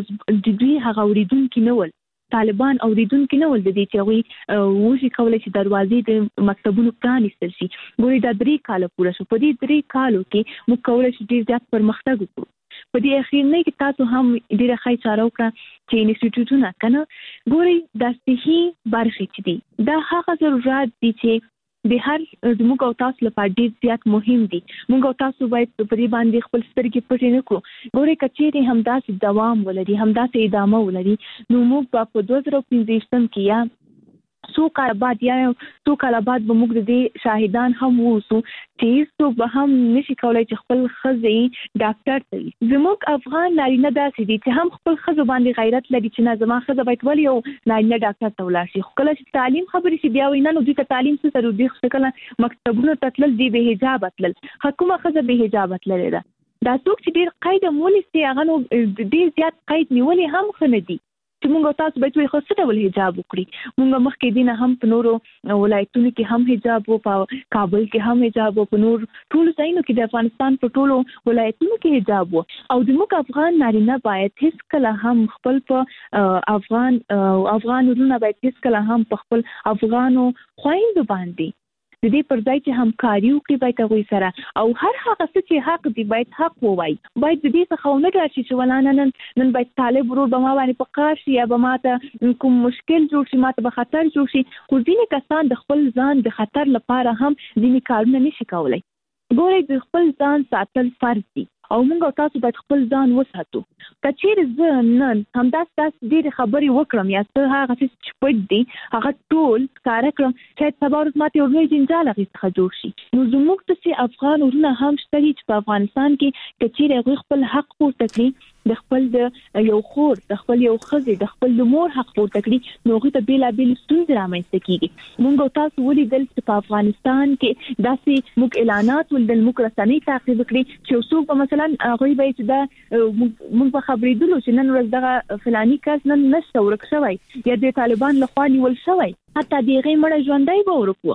د دوی هغه اوریدونکي نه ول، طالبان اوریدونکو نه ول د دې چې هغوی وشي کولی چې دروازې د مکتبونو پرانیستل شي. ګورئ دا درې کاله پوره شو، په دې درې کالو کې موږ کولی شو ډېر زیات پرمختګ وکړو. په دې اخیرنۍ کې تاسو هم ډېره ښه اشاره وکړه چې انسټیټیوټونه که نه ګورئ دا صحي برخې چې دي دا هغه ضرورات دي چې د هر زموږ او تاسو لپاره ډېر زیات مهم دي. موږ او تاسو باید په دې باندې خپل سترګې پټې نه کړو. ګورئ که چیرې همداسې دوام ولري، همداسې ادامه ولري، نو موږ به په دوه زره پنځویشتم کې یا څو کاله بعد یا څو کاله بعد به موږ د دې شاهدان هم اوسو چې هیڅوک به هم نشي کولی چې خپل ښځې ډاکټر ته وي. زموږ افغان نارینه داسې دي چې هم خپل ښځو باندې غیرت لري چې نه زما ښځه باید ولې یو نارینه ډاکټر ته ولاړ شي. خو کله چې تعلیم خبرې شي بیا وایي نه نو دوی ته تعلیم څه سره دوی خو کله مکتبونو ته تلل دي بې حجابه تلل. کومه ښځه بې حجابه تللې ده؟ دا څوک چې ډېر قید هم ونیسي هغه نو ډېر زیات قید نیولې هم ښه نه دي چې موږ تاسو باید وایي خو څه ډول حجاب وکړي. موږ مخکې دي نه هم په نورو ولایتونو کې هم حجاب و، په کابل کې هم حجاب و، په نور ټولو ځایونو کې د افغانستان په ټولو ولایتونو کې حجاب و. او زموږ افغان نارینه باید هیڅکله هم خپل په افغان افغان ورونه باید هیڅکله هم په خپل افغانو خویندو باندې د دې پر ځای چې همکاري وکړي باید هغوی سره او هر هغه څه چې حق دي باید حق ووایي. باید د دې څخه ونه ډار شي چې ولا نن نن باید طالب ورور به ما باندې په قهر شي یا به ما ته کوم مشکل جوړ شي، ما ته به خطر جوړ شي. خو ځینې کسان د خپل ځان د خطر لپاره هم ځینې کارونه نشي کولی. ګورئ د خپل ځان ساتل فرض دي او موږ او تاسو باید خپل ځان وساتو. که چیرې زه نن همداسې داسې ډېرې خبرې وکړم یا څه هغه څه چې پټ دي هغه ټول ښکاره کړم، شاید سبا ورځ ماته یو لوی جنجال هغې څخه جوړ شي. نو زموږ داسې افغان ورونه هم شته دي چې په افغانستان کې که چیرې هغوی خپل حق پورته کړي، د خپل د یو خور د خپل یو ښځې د خپل د مور حق پورته کړي، نو هغوی ته بېلابېلې ستونزې رامنځته کېږي. موږ او تاسو ولیدل چې په افغانستان کې داسې موږ اعلانات ولیدل، موږ رسنۍ تعقیب کړي چې یو څوک به مثلا هغوی به چې دا موږ به خبرېدلو چې نن ورځ دغه فلاني کس نن نشته ورک شوی یا د طالبان لخوا نیول شوی، حتی د هغې مړه ژوندی به ورک و.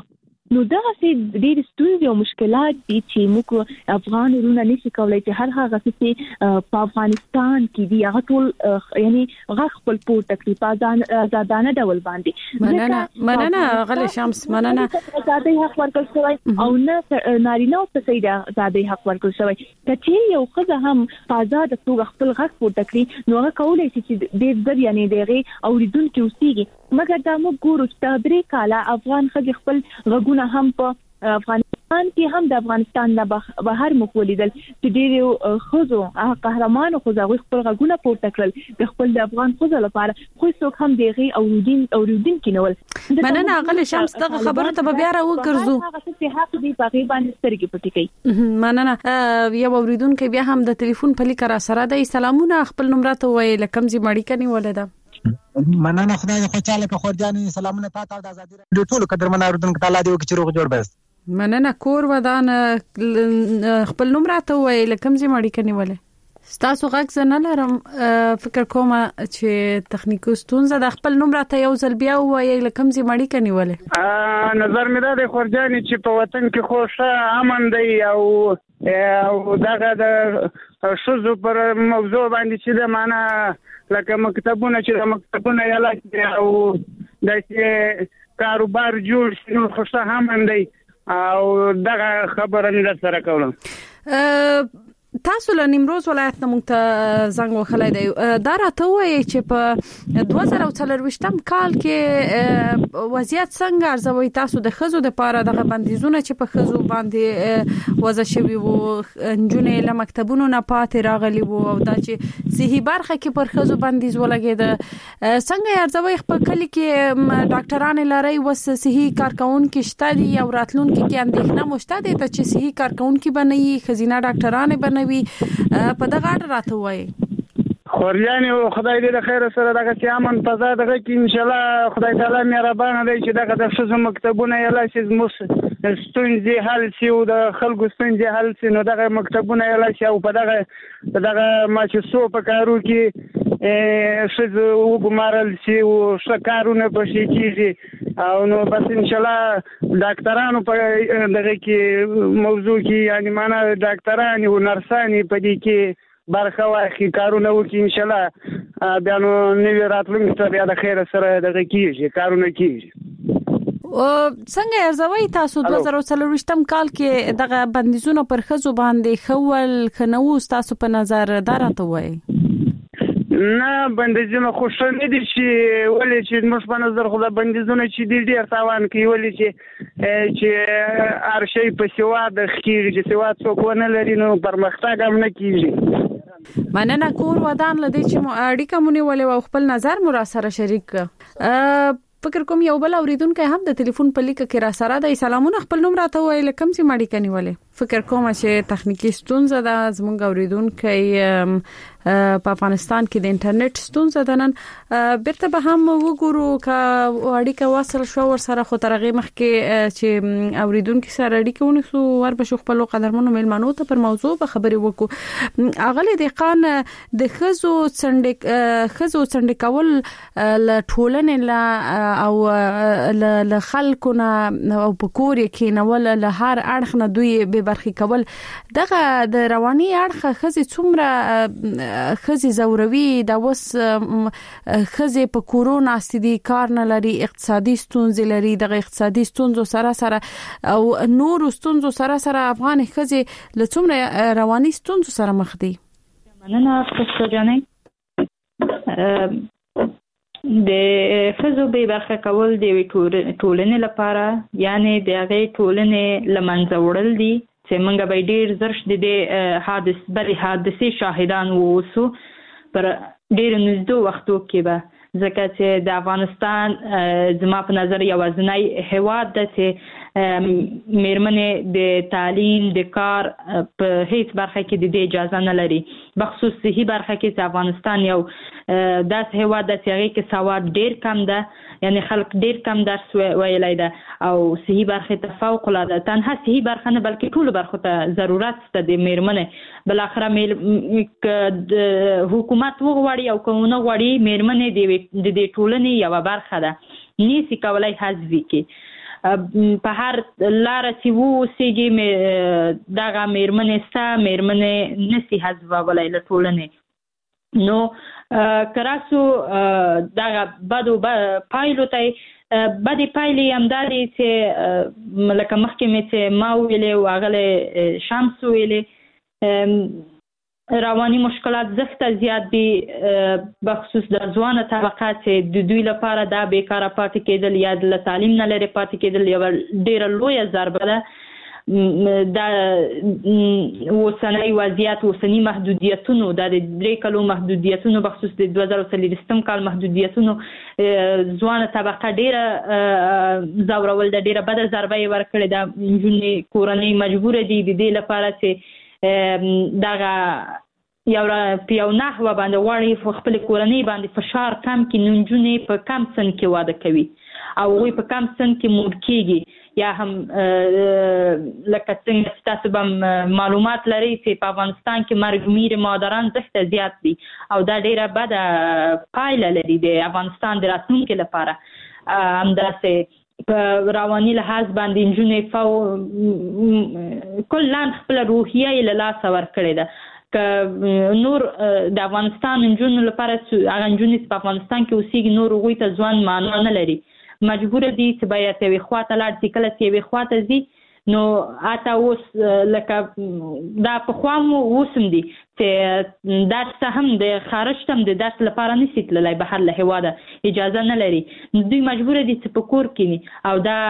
نو دغه سي ډېر ستونزې او مشکلات دي چې موږ افغان ورونه نشي کولای چې هر هغه څه په افغانستان کې دي هغه ټول یعنی هغه خپل پور تکلیف آزادانه ډول باندې مننه مننه غل شمس مننه آزادۍ حق ورکړل شوی او نه نارینه او په سیده آزادۍ حق ورکړل شوی چې یو ښځه هم په آزاد توګه خپل حق پور تکلیف نو هغه کولای شي چې ډېر ځر یعنی دغه اوریدونکو اوسېږي مګر دا موږ ګورو چې درې کاله افغان ښځې خپل غږونه هم په افغانستان کې هم د افغانستان نه بهر مخ ولیدل چې ډېر ښځو هغه قهرمانو ښځو خپل غږونه پورته کړل د خپل د افغان ښځو لپاره خو څوک هم دغه اوریدین اوریدونکو نه ول مننه غل شمس دغه خبره ته بیا را وګرځو هغه څه حق دی په غیبه باندې سترګې پټې کوي مننه یو اوریدونکو بیا هم د ټلیفون په لیک را سره د سلامونه خپل نمبر ته وای لکم زی ماړی کني ولدا مننه خدای دې خوشاله په خورجان سلامونه تاسو د ازادي د ټولو قدر منه اردن تعالی دې وکړي روغ جوړ بس مننه کور ودان خپل نمبر ته وای لکم زی ماړی کني ولې تاسو غږ زنه لرم فکر کوم چې تخنیکي ستونزه د خپل نمبر ته یو ځل بیا وای لکم زی ماړی کني ولې نظر مې د خورجان چې په وطن کې خوشا امن دی او او دغه د شوزو پر موضوع باندې چې د معنا لکه مکتبونه چې د مکتبونه یلا او د کاروبار جوړ شي نو خوشا امن دی او دغه خبره نه سره کوم تاسو له نیمروز ولایت نه مونږ ته زنګ وخلای دی دا راته وایي چې په دوه زره څلرويشتم کال کې وضعیت څنګه ارزوي تاسو د خزو د پاره دغه بندیزونه چې په خزو باندې وضع شوی وو انجونې له مکتبونو نه پاتې راغلي وو او دا چې صحي برخه کې پر خزو بندیز ولګید څنګه ارزوي خپل کلی کې ډاکټران لري وس صحي کارکون کې شته دي او راتلون کې اندېښنه مشته دي چې صحي کارکون کې بنئي خزینه ډاکټران بنئي په دغه اړه راته وایي خورجان او خدای دې د خیر سره دغه چې امن فضا دغه کې ان شاء الله خدای تعالی مهربان دی چې دغه د شوزو مکتبونه یلا شي زموږ ستونزې حل شي او د خلکو ستونزې حل شي نو دغه مکتبونه یلا شي او په دغه دغه ماچسو په کارو کې شوزو وګمارل شي او شکارونه په شي کېږي او نو بس ان شاء الله ډاکټرانو په دغه کې موضوع کې یعنی معنا ډاکټران او نرسان په دې کې برخه واخی کارونه وکړي ان شاء الله بیا نو نوی راتلونکي ته بیا د خیر سره دغه کیږي کارونه کیږي او څنګه ارزوي تاسو دوه زره څلرويشتم کال کې دغه بندیزونه پر خزو باندې خول خنو تاسو په نظر دراته وای نه بندیزونه خوشو نه دي چې ولې چې موږ په نظر خو د بندیزونه چې ډیر ډیر تاوان کوي ولې چې چې ارشي په سوا د خیر چې سوا څوک ونه لري نو پرمختګ هم نه کیږي مننه کور ودان لدی چې اړیکه مونږ ولې خپل نظر مو را سره شریک فکر کوم یو بل اوریدونکو هم د ټلیفون په لیک کې را سره د سلامونه خپل نوم راته وای لکم سي ماړی کني ولې فکر کوم چې تخنیکی ستونزه د زمونږ اوریدونکو په افغانستان کې د انټرنیټ ستونزه ده نن بیرته به هم وګورو ک اړیکه واصل شو ور سره خو ترغه مخ کې چې اوریدونکو سره اړیکه ونیسو ور به شو خپل قدرمنو ملمنو ته پر موضوع به خبري وکړو اغلی د قان د خزو څنډه خزو څنډه کول ل ټولنې لا او ل خلکونه او پکور کې نول له هر اړخ نه دوی به برخي کول دغه د رواني اړخ خزي څومره خزي زوروي دا وس خزي په کورونا ستدي کار نه لري اقتصادي ستونزې لري دغه اقتصادي ستونزو سره سره او نور ستونزو سره سره افغان خزي له څومره رواني ستونزو سره مخ دي مننه پښتو جانې د خزو به برخه کول د ټولنې لپاره یعنی د هغه ټولنې لمنځه وړل دي چې موږ به ډیر زرش د حادث بل حادثه شاهدان ووسو پر ډیر نږدې وختو کې به ځکه چې د افغانستان زما په نظر یو ځنای هواد د چې میرمنې د تعلیم د کار په هیڅ برخه کې د اجازه نه لري بخصوص صحي برخه کې چې افغانستان یو داس هواد د چې کې سواد ډیر کم ده یعنی خلک ډیر کم درس ویلای ده او صحي برخه ته فوق العاده تنها صحي برخه نه بلکې ټول برخه ته ضرورت ست د میرمنې بل اخره د حکومت وغوړي او کومه غوړي میرمنې د دې ټولنې یو برخه ده نيسي کولای حذف کی په هر لار چې وو سیږي دغه میرمنې ستا میرمنې نسی حذفولای له ټولنې نو کراسو دغه بدو پایلو ته بدی پایلې همداري چې لکه مخکې مې چې ما ویلې واغله شمس ویلې رواني مشکلات زخته زیات دي بخصوص د ځوانه طبقه چې د دوی لپاره دا بیکاره پاتې کېدل یا د تعلیم نه لري پاتې کېدل یو ډېره لویه ضربه ده دا اوسنی وضعیت اوسنی محدودیتونو د درې کلو محدودیتونو بخصوص د دوه زره څلوېښتم کال محدودیتونو ځوانه طبقه ډېره ځورول ده ډېره بده ضربه یې ورکړې ده نجونې کورنۍ مجبوره دي د دې لپاره چې دغه یو په یو نحوه باندې غواړي خپل کورنۍ باندې فشار کم کړي نجونې په کم سن کې واده کوي او هغوی په کم سن کې مور کېږي یا هم لکه څنګه چې تاسو به معلومات لرئ چې په افغانستان کې مرګ میر مادران زښته زیات دي او دا ډېره بده پایله لري د افغانستان د راتلونکي لپاره همداسې په رواني لحاظ باندې نجونې فو کلا خپله روحیه یې له لاسه ورکړې ده که نور د افغانستان نجونو لپاره هغه نجونې چې په افغانستان کې اوسېږي نور هغوی ته ځوان معنا نه لري مجبوره دي چې باید یوې خواته لاړ شي کله چې یوې خواته ځي نو اته اوس لکه دا پخوا مو اوس هم دي چې درس هم د خارج ته هم د درس لپاره نشي تللی بهر له هېواده اجازه نه لري دوی مجبوره دي چې په کور کښېني او دا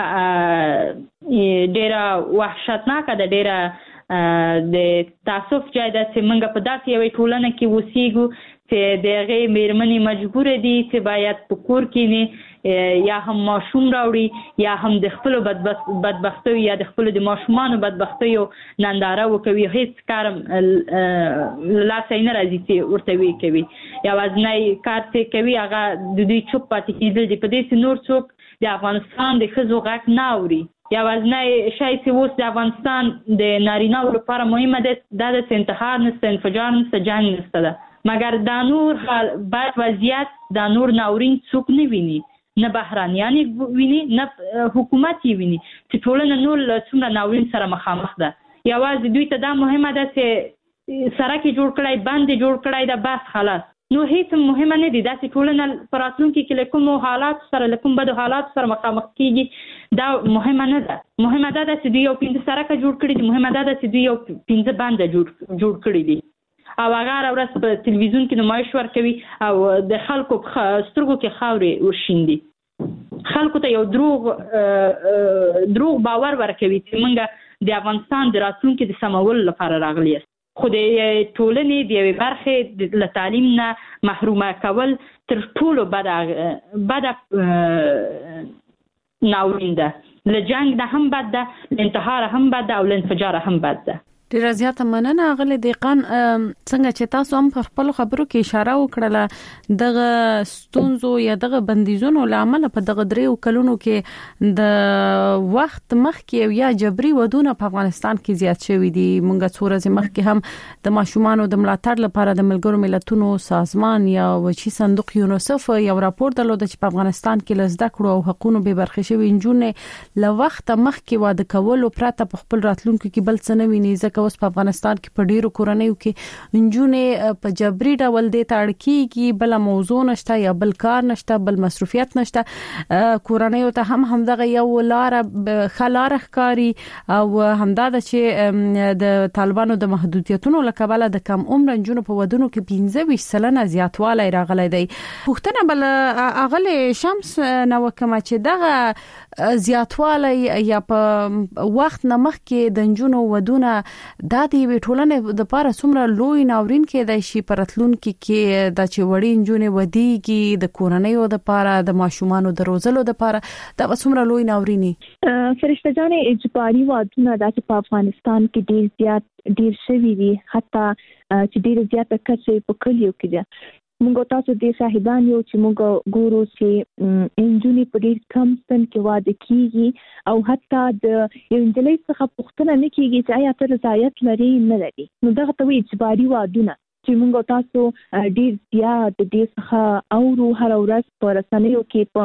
ډېره وحشتناکه ده ډېره د تاسف جای ده چې موږ په داسې یوې ټولنه کې اوسېږو چې د هغې مېرمنې مجبوره دي چې باید په کور کښېني یا هم ماشوم راوړي یا هم د خپلو بدبختیو یا د خپلو د ماشومانو بدبختیو ننداره وکوي هېڅ کار لاسه یې نه راځي چې ورته ویې کوي یوازینی کار چې کوي هغه د دوی چوپ پاتې کېدل دي په دې چې نور څوک د افغانستان د ښځو غږ نه اوري یوازینی شی چې اوس د افغانستان د نارینهو لپاره مهمه ده دا ده چې انتحار نشته انفجار نشته جنګ نشته ده مګر دا نور بد وضعیت دا نور ناورین څوک نه ویني نه بهرانیان ویني نه حکومت یې ویني چې ټولنه نور له څومره ناورین سره مخامخ ده یوازې دوی ته دا مهمه ده چې سړک یې جوړ کړی بند یې جوړ کړی ده بس خلاص نو هیڅ مهمه نه دي داسې ټولنه په راتلونکي کې له کومو حالاتو سره له کوم بدو حالاتو سره مخامخ کېږي دا مهمه نه ده مهمه دا ده چې دوی یو پنځه سړکه جوړ کړي دي مهمه دا ده چې دوی یو پنځه بنده جوړ کړي دي او هغه هره ورځ په تلویزیون کې نمایش ورکوي او د خلکو په سترګو کې خاورې ورشیندي خلکو ته یو دروغ دروغ باور ورکوي چې موږ د افغانستان د راتلونکي د سمولو لپاره راغلي یاست خو د ټولنې د یوې برخې له تعلیم نه محرومه کول تر ټولو بده بده ناورین ده له جنګ نه هم بد ده له انتحار هم بد ده او له انفجار هم بد ده ډیره زیاته مننه غلې دیقان څنګه چې تاسو هم په خپل خبرو کې اشاره وکړه دغه ستونزو یا دغه بندیزونو لامل په دغه دریو کلونو کې د وخت مخکې یا جبري ودونه په افغانستان کې زیات شوي دي مونږ څو ورځې مخکې هم د ماشومانو د ملاتړ لپاره د ملګرو ملتونو سازمان یا وچی صندوق یونیسف یو راپور درلود چې په افغانستان کې لزده کړو او حقوقو به برخه شوي نجونې له وخت مخکې واده کول او پراته په خپل راتلونکو کې بل څه نه ویني ځکه اوس په افغانستان کې په ډیرو کورنیو کې نجونې په جبري ډول د تړکیږي بل موضوع نشته یا بل کار نشته بل مصروفیت نشته کورنیو ته هم همدغه یو لار خلار ښکاری او همدا د چې د طالبانو د محدودیتونو لکباله د کم عمر نجونو په ودونو کې پنځه ویشت سلنه زیاتوالی راغلی دی پوښتنه بل اغله شمس نو کوم چې دغه زیاتوالی یا په وخت نمخ کې د نجونو ودونه دا دی ټولنه د پاره څومره لوی ناورین کې د شي پرتلون کې کې د چې وړي نجونې ودیږي د کورنیو د پاره د ماشومانو د روزلو د پاره دا څومره لوی ناوریني فرشته جانې اجباري ودونه د په افغانستان کې ډیر زیات ډیر شوي دي حتی چې ډیر زیات کچې په کلیو کې دي موږ تاسو د شاهدان یو چې موږ ګورو چې انجونې په ډیر کم سن کې واده کیږي او حتی د یو انجلۍ څخه پوښتنه نه کیږي چې آیا ته رضایت لري نه لري نو دغه ته اجباري ودونه چې موږ تاسو ډیر زیات ډیر څخه اورو هر ورځ په رسنیو کې په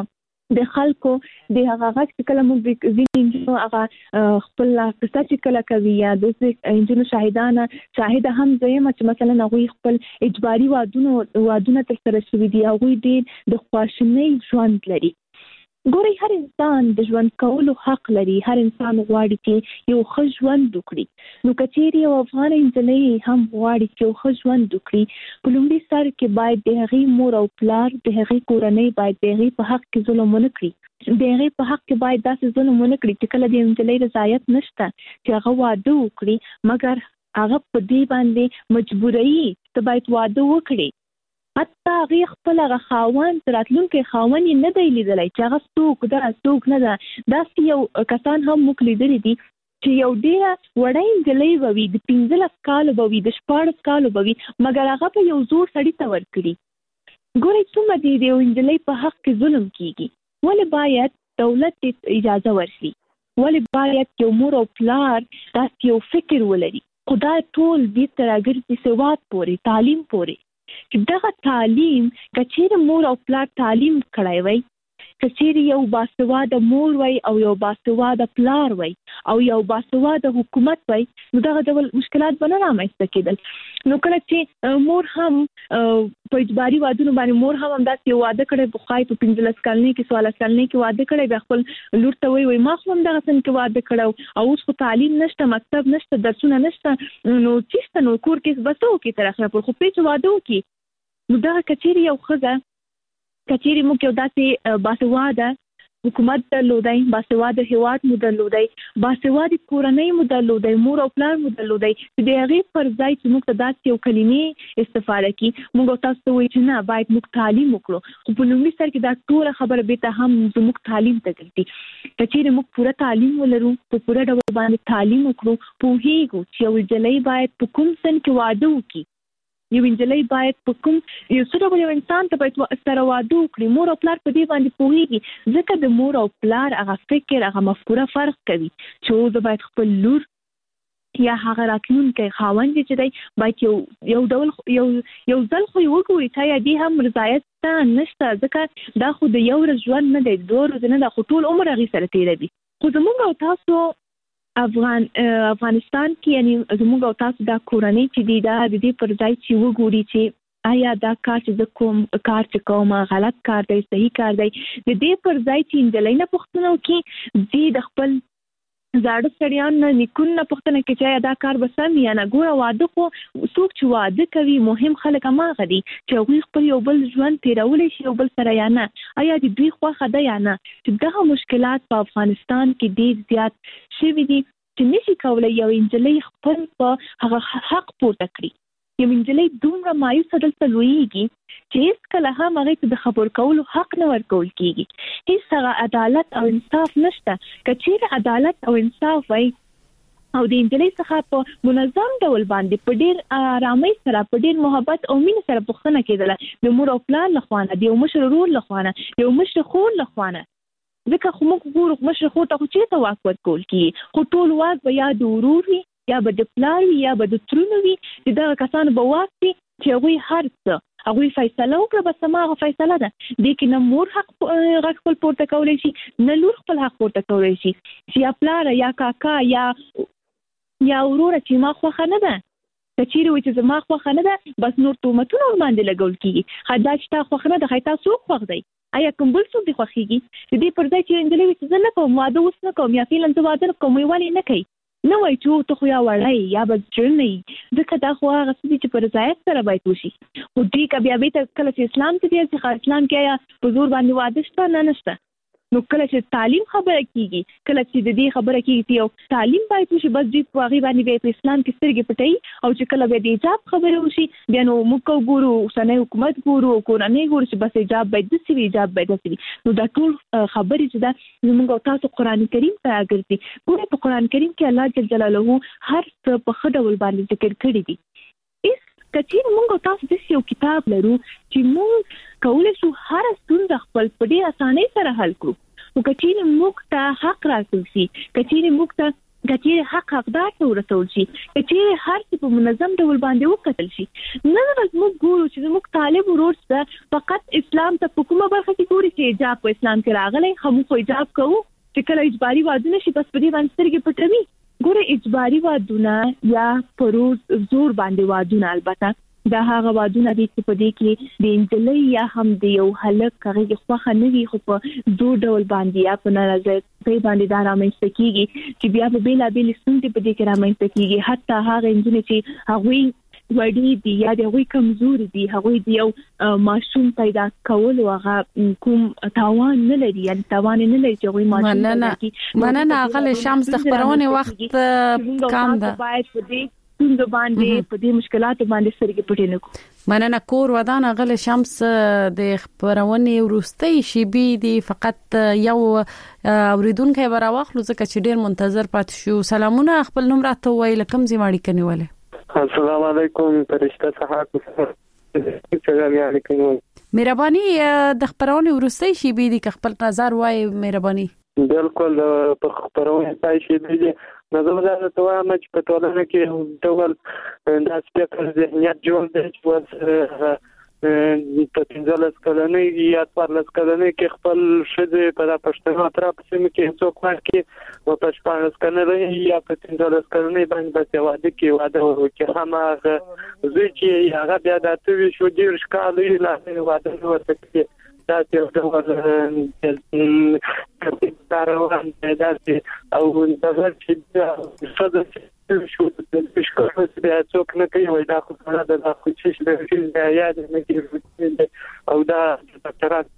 د خلکو د هغه غږ چې کله موږ ځینې هغه خپل قصه چې کله کوي یا د انجونو شاهدانه شاهده هم زیم چې مثلا هغوی خپل اجباري وادونه وادونه ترسره شوي دي، هغوی ډېر د خواشینۍ ژوند لري. ګورئ هر انسان د ژوند کولو حق لري، هر انسان غواړي چې یو ښه ژوند وکړي. نو که چیرې یو افغان نجلۍ هم غواړي چې یو ښه ژوند وکړي، په لومړي سر کې باید د هغې مور او پلار د هغې کورنۍ باید د هغې په حق کې ظلم ونه کړي، د هغې په حق کې باید داسې ظلم ونه کړي چې کله د نجلۍ رضایت نشته چې هغه واده وکړي، مګر هغه په دې باندې مجبوروي ته باید واده وکړي. حتی هغې خپل هغه خاوند راتلونکی خاوند یې نه دی لیدلی چې هغه څوک ده څوک نه ده. داسې یو کسان هم موږ لیدلي دي چې یو ډېره وړه نجلۍ به وي، د پنځلس کالو به وي، د شپاړس کالو به وي، مګر هغه به یو زوړ سړي ته ورکړي. ګورئ څومره د یو نجلۍ په حق کې ظلم کیږي. ولې باید دولت اجازه ورکړي؟ ولې باید یو مور او پلار داسې یو فکر ولري؟ خو دا ټول بیرته راګرځي سواد پورې، تعلیم پورې، چې دغه تعلیم که چیرې مور او پلار تعلیم کړی وی، که چیرې یو باسواده مور وی او یو باسواده پلار وی او یو باسواده حکومت وی، نو دغه ډول مشکلات به نه رامنځته کېدل. نو کله چې مور هم په اجباري وادونو باندې مور هم همداسې یو واده کړی، پخوای په پنځلس کلنۍ کې څوارلس کلنۍ کې واده کړی، بیا خپل لور ته وایي وایي ما خو هم دغه سن کې واده کړی او اوس خو تعلیم نشته، مکتب نشته، درسونه نشته، نو چېرته نو کور کې به څه وکړي تر اخره پورې، خو پرې چې واده وکړي. نو دغه که چیرې یو ښځه که چیرې موږ یو داسې باسواده حکومت درلودی، باسواده هیواد مو درلودی، باسواده کورنۍ مو درلودی، مور او پلار مو درلودی، چې د هغې پر ځای چې موږ ته داسې یو کلمې استفاده کړي، موږ او تاسو ته وایي چې نه باید موږ تعلیم وکړو. خو په لومړي سر کې دا ټوله خبره بېرته هم زموږ تعلیم ته ګرځي. که چیرې موږ پوره تعلیم ولرو، په پوره ډول باندې تعلیم وکړو، پوهېږو چې یو نجلۍ باید په کوم سن کې واده وکړي، یو نجلۍ باید په کوم یو څه ډول یو انسان ته باید سره واده وکړي. مور او پلار په دې باندې پوهېږي، ځکه د مور او پلار هغه فکر هغه مفکوره فرق کوي چې زه باید خپل لور یا هغه راتلونکی خاوند چې دی باید یو یو ډول یو یو ځل خو یې وګوري چې یا دې هم رضایت ته نشته، ځکه دا خو د یو ورځ ژوند نه دی، دوه ورځې نه ده، خو ټول عمر هغې سره تېروي. خو زموږ او تاسو افغان افغانستان کې یعنی زموږ او تاسو دا کورنۍ چې دی دا د دې پر ځای چې وګوري چې آیا دا کار چې زه کوم کار چې کوم غلط کار دی صحیح کار دی، د دې پر ځای چې نجلۍ نه پوښتنه وکړي، دې د خپل زاړه سړیان نه نیکونو نه پوښتنه کوي چې آیا دا کار به سم یا نه. ګوره واده خو څوک چې واده کوي مهم خلک هماغه دي چې هغوی خپل یو بل ژوند تېرولی شي یو بل سره یا نه، آیا د دوی خوښه ده یا نه. چې دغه مشکلات په افغانستان کې ډېر زیات شوي دي چې نشي کولی یو نجلۍ خپل په هغه حق پورته کړي. یو نجلۍ دومره مایوسه دلته لویېږي چې هېڅکله هم هغې ته د خبر کولو حق نه ورکول کېږي، هېڅ هغه عدالت او انصاف نشته. که چیرې عدالت او انصاف وای او د نجلۍ څخه په منظم ډول باندې په ډېر ارامۍ سره په ډېر محبت او مینې سره پوښتنه کېدله د مور او پلار لخوا نه، د یو مشر ورور لخوا نه، د یو مشر خور لخوا نه، ځکه خو موږ ګورو مشر خور ته خو چېرته واک ورکول کېږي، خو ټول واک به یا د ورور وي یا به د پلار وي یا به د ترونو وي، چې دغه کسانو به واک وي چې هغوی هر څه هغوی فیصله وکړه، بس هماغه فیصله ده. دې کې نه مور حق غږ خپل پورته کولی شي، نه لور خپل حق پورته کولی شي، چې یا پلاره یا کاکا یا یا وروره چې ما خوښه نه ده، که چیرې وایي چې زما خوښه نه ده، بس نور تهمتونه ورباندې لګول کېږي. ښه دا چې تا خوښه نه ده، ښایي تا څوک خوښ دی؟ آیا کوم بل څوک دې خوښېږي؟ د دې پر ځای چې نجلۍ وایي چې زه نه کوم واده اوس نه کوم یا فعلا زه واده نه کوم، وایي ولې نه کوي؟ نه وایي چې ته خو یا وړی یا به زړه نه یي، ځکه دا خو هغه څه دي چې په رضایت سره باید وشي. خو دوی که بیا بېرته کله چې اسلام ته ځي، اسلام کې آیا په زور باندې واده شته؟ نه نشته. نو کله چې تعلیم خبره کیږي، کله چې د دې خبره کیږي چې یو تعلیم باید وشي، بس دوی په هغې باندې بیا په اسلام کې سترګې پټوي، او چې کله بیا د حجاب خبره وشي، بیا نو موږ ګورو اوسنی حکومت ګورو کورنۍ ګورو چې بس حجاب باید داسې وي حجاب باید داسې وي. نو دا ټول خبرې چې ده زموږ او تاسو قرآن کریم ته راګرځي. ګورئ په قرآن کریم کې الله جل جلاله هر څه په ښه ډول باندې ذکر کړي دي. که چیرې موږ او تاسو داسې یو کتاب لرو چې موږ کولی شو هره ستونزه خپل په ډېرې اسانۍ سره حل کړو، خو که چیرې موږ ته حق راکړل شي، که چیرې موږ ته کچې حق حقدار ته ورسول شي چې هر څه په منظم ډول باندې وکتل شي. نن ورځ موږ ګورو چې موږ طالب ورور فقط اسلام ته په کومه برخه کې ګوري چې حجاب په اسلام کې راغلی، خو خو حجاب کوو چې کله اجباري وادونه شي بس په دې باندې سترګې پټوي. ګوره اجباري وادونه یا پروز زور باندې وادونه البته دا هغه وادونه دي چې په دې کې د انجلۍ یا هم د یو هلک هغه خوخه نه وي، خو په زور ډول باندې یا په نارضایت په باندې دا رامنځته کیږي چې بیا په بیلا بیل ستونزې په دې کې رامنځته کیږي. حتی هغه انجلۍ چې هغه وړي دي یا د هغوی کمزوري دي، هغوی د یو ماشوم پیدا کول هغه کوم تاوان نه لري، یعنی تاوان نه لري چې هغوی ماشوم پیدا کړي. مننه اغل شمس د خبرونه وخت کم ده باید په دې څنګه باندې په دې مشکلاتو باندې سرګې پټې نه کو. مننه کور ودان اغل شمس د خبرونه ورستۍ شي بي دي فقط یو اوریدونکو برا واخلو ځکه چې ډیر منتظر پات شو. سلامونه، خپل نوم راته وایي لکم زماړي کنيواله. السلام علیکم فرشته صحاک السلام علیکم. مهرباني د خبرونه ورستۍ شي بي دي خپل نظر وایي مهرباني. بالکل په خبرونه پای شي دي نظر دا ته وایم چې په ټولنه کې ډول د سپیکر ذهنیت جوړ دی چې په پنځلس کلنۍ یا څوارلس کلنۍ کې خپل شذ په پښتنو اطراف سیمه کې څوک ورکړي او په شپږ کلنۍ یا په پنځلس کلنۍ باندې په واده کې واده وکړي. هماغه زوی چې هغه بیا د توې شو ډیر ښکالي لا واده ورته دا چې د کارون داسې او د ورته چې شو د شکر په څوک نه کوي وای دا خو نه دا خو چې د یاد نه کیږي او دا ډاکټرات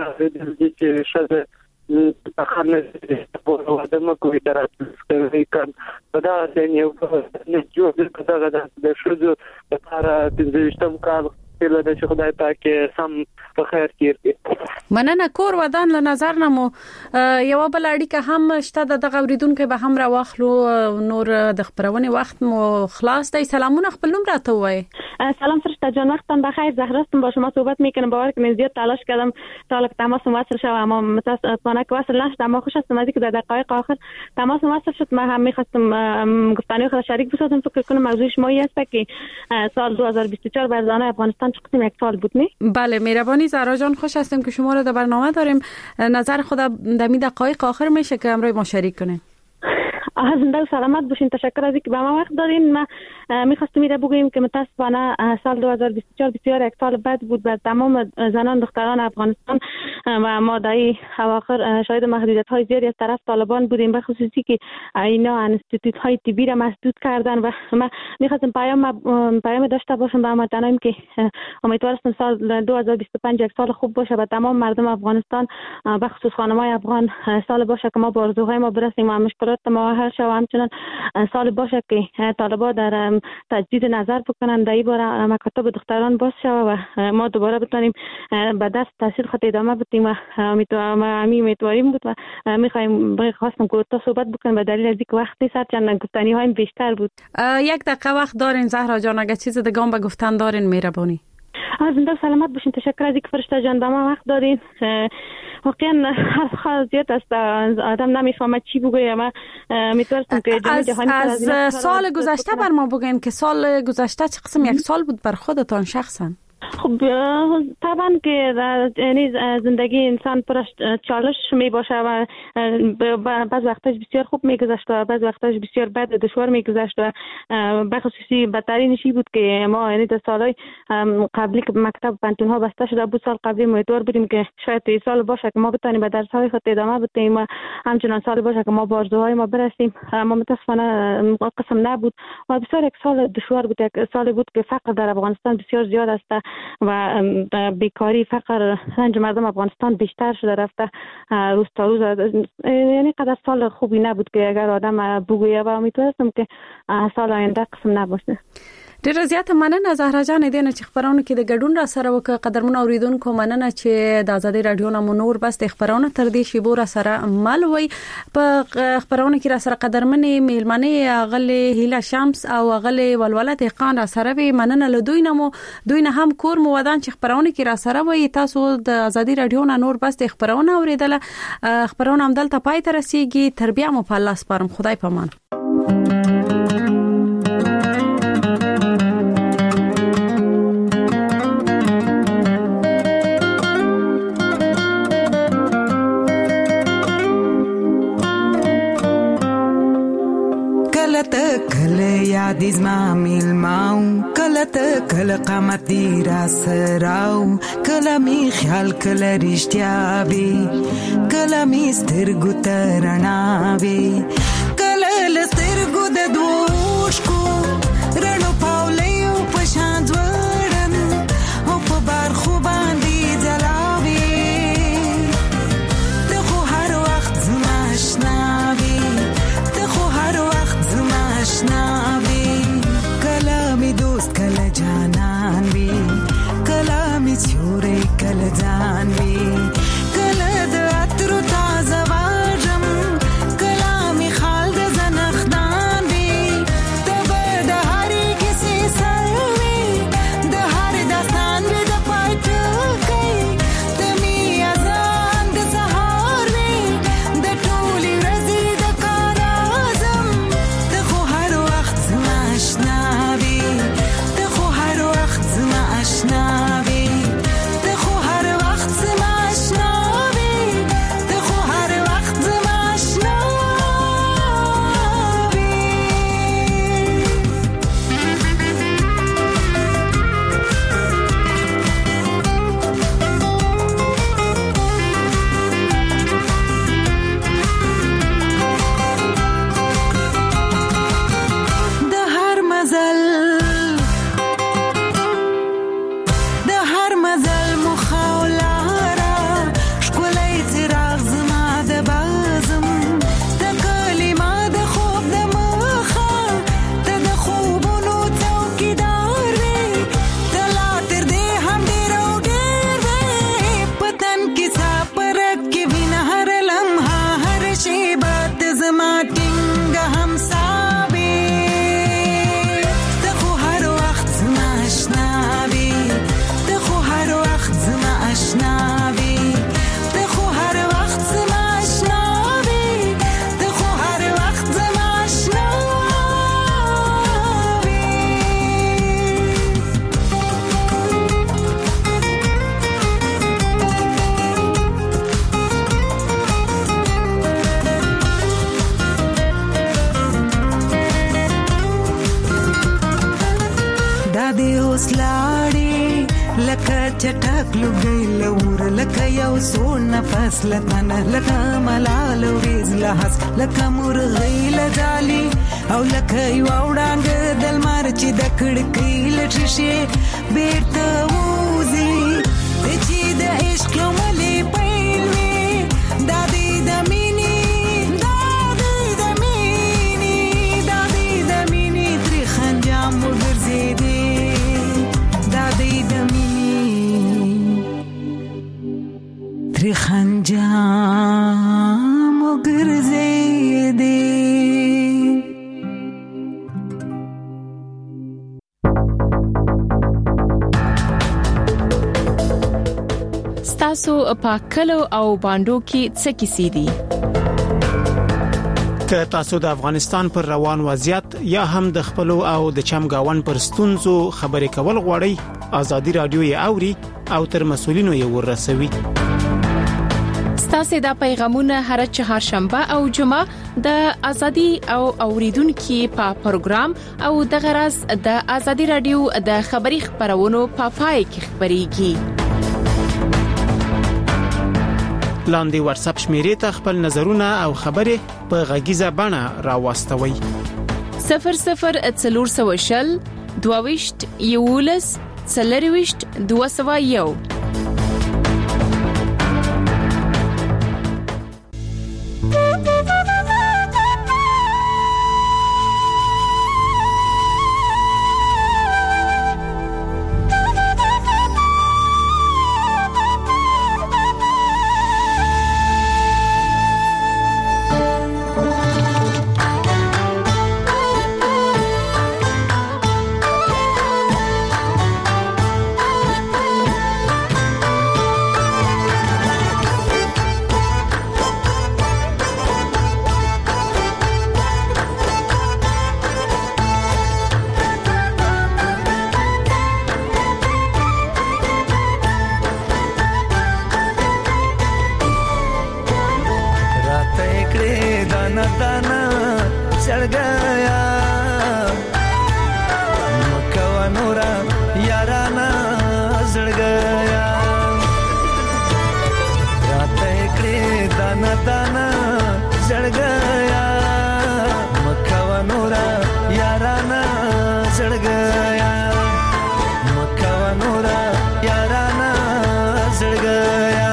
دې چې شته په خانه په واده مو کوي ترڅو کان دا د یو نه جوړ کړه دا د شوزو لپاره د زیشتم کال له د خدای پاک سم په خیر کړي. مننه کور ودان له نظر نمو یو بل اړیکه هم شته د غوریدونکو به هم را واخلو نور د خبرونه وخت مو خلاص دی. سلامونه، خپل نوم راته وایي. سلام فرشته جان، وقتتان بخیر. زهرا هستم، با شما صحبت میکنم. باور کنید زیاد تلاش کردم تا حالا تماس وصل شه اما متاسفانه که وصل نشد. اما خوش هستم از اینکه در دقایق آخر تماس وصل شد. من هم می‌خواستم گفتنی خود شریک بسازم. فکر کنم موضوع شما این است که سال دو هزار و بیست و چهار برزانه افغانستان چقدر یک سال بود نه؟ بله مهربانی زهرا جان، خوش هستیم که شما رو در برنامه داریم. نظر خود در می دقایق آخر میشه که همراه ما شریک کنین. زنده و سلامت باشین. تشکر از اینکه به ما وقت دارین. ما می‌خواستم میره بگویم که متاسفانه سال دو هزار و بیست و چهار بسیار یک سال بد بود بر تمام زنان دختران افغانستان و ما در این اواخر شاهد محدودیت‌های زیادی از طرف طالبان بودیم، به خصوصی که اینا انستیتوت‌های طبی را مسدود کردن و ما می‌خواستم پیام پیام داشته باشم به هموطنان که امیدوارم سال دو هزار و بیست و پنج یک سال خوب باشه و تمام مردم افغانستان به خصوص خانم‌های افغان سال باشه که ما به آرزوهای ما برسیم و مشکلات ما حل شه و همچنین سال باشه که طالبان در تجدید نظر بکنن در این باره مکاتب دختران باز شه و ما دوباره بتونیم به دست تحصیل خود ادامه بدیم و همین امیدواریم بود و میخوایم خواستم که تا صحبت بکنم به دلیل از اینکه وقت نیست چند گفتنی هایم بیشتر بود. یک دقیقه وقت دارین زهرا جان، اگه چیز دیگه هم به گفتن دارین مهربانی. زنده سلامت باشین. تشکر از اینکه فرشته جان به ما وقت دارین. واقعا هر خاص زیاد است آدم نمیفهمه چی بگه. ما میتونستم که جامعه جهانی از, از سال گذشته بر ما بگین که سال گذشته چه قسم یک سال بود بر خودتان شخصا؟ خب طبعا که یعنی زندگی انسان پر چالش می باشه و بعض وقتاش بسیار خوب میگذشت و بعض وقتاش بسیار بد و دشوار میگذشت و به خصوصی بدترینش بود که ما یعنی در سالهای قبلی که مکتب پانتون ها بسته شده بود سال قبلی امیدوار بودیم که شاید این سال باشه که ما بتونیم به درس های خود ادامه بدیم و همچنان سال باشه که ما به آرزوهای ما برسیم. اما متاسفانه قسم نبود و بسیار یک سال دشوار بود. یک سال بود که فقر در افغانستان بسیار زیاد است و بیکاری فقر رنج مردم افغانستان بیشتر شده رفته روز تا روز. یعنی قدر سال خوبی نبود که اگر آدم بگویه و امیدوارم که سال آینده قسم نباشه. ډیره زیاته مننه زهرا جان دینه چې خبرونه کې د ګډون را سره وک قدرمن اوریدونکو مننه چې د آزادۍ رادیو نامو نور بس د خبرونه تر دې شی بور سره مل وي په خبرونه کې را سره قدرمن میلمنه غلې هیله شمس او غلې ولوله دهقان را سره وي. مننه له دوی نمو دوی نه هم کور مو ودان چې خبرونه کې را سره وي. تاسو د آزادۍ رادیو نور بس د خبرونه اوریدله خبرونه هم دلته پای ته رسیدي. تربیه مو په الله سپارم. خدای پامان. زما میلماو کله ته کله قامتی را سراو کله می خیال کله رښتیا وی کله می سترګو ته رڼا وی کله لسترګو د دوشکو رڼو پاولیو په شان ځوړم او په بار خو باندې ځلاوي ته خو هر وخت زما آشنا وی ته خو هر وخت زما آشنا کله جانان وی کله می چورې کله ځان وی کله د اترو تازه واجم کله می خال د زنخدان وی تب د هرې کیسې سر وی د هر داستان وی د پای ټکی ته می اذان د سهار وی د ټولې ورځې د کار اعظم ته خو هر وخت زما آشنا وی چټک لګي لور لکه یو سو نفس لکنه لکه ملال وریز لحظ لکه مرغی لځالي او لکه یو وړاند دلمر چې د کړکۍ لټشي بیرته وځي چې د عشق ملي پېلوي د دې د مینې د دې د مینې د دې د مینې تر خنجام وګرځېدي د دې د تر خنجام وګرځېدي. ستاسو په کلو او باندو کې څه کیسې دي؟ که تاسو د افغانستان پر روان وضعیت یا هم د خپل او د چمګاون پر ستونزو خبرې کول غواړئ، ازادي رادیو یې اوري او تر مسولینو یې ورسوي. ستاسو د پیغامونه هر چهارشنبه او جمعه د ازادي او اوریدونکو په پروګرام او د غرض د ازادي رادیو د خبري خبرونو په پای کې خبريږي. لاندې واتس اپ شمیرې ته خپل نظرونه او خبرې په غږیزه بڼه راوستوي. صفر صفر څلور سوه شل دوه یولس څلرويشت دوه سوه یو. زړګیا مکو نورا یارانا زړګیا راته کړې دانا دانا زړګیا مکو نورا یارانا زړګیا مکو نورا یارانا زړګیا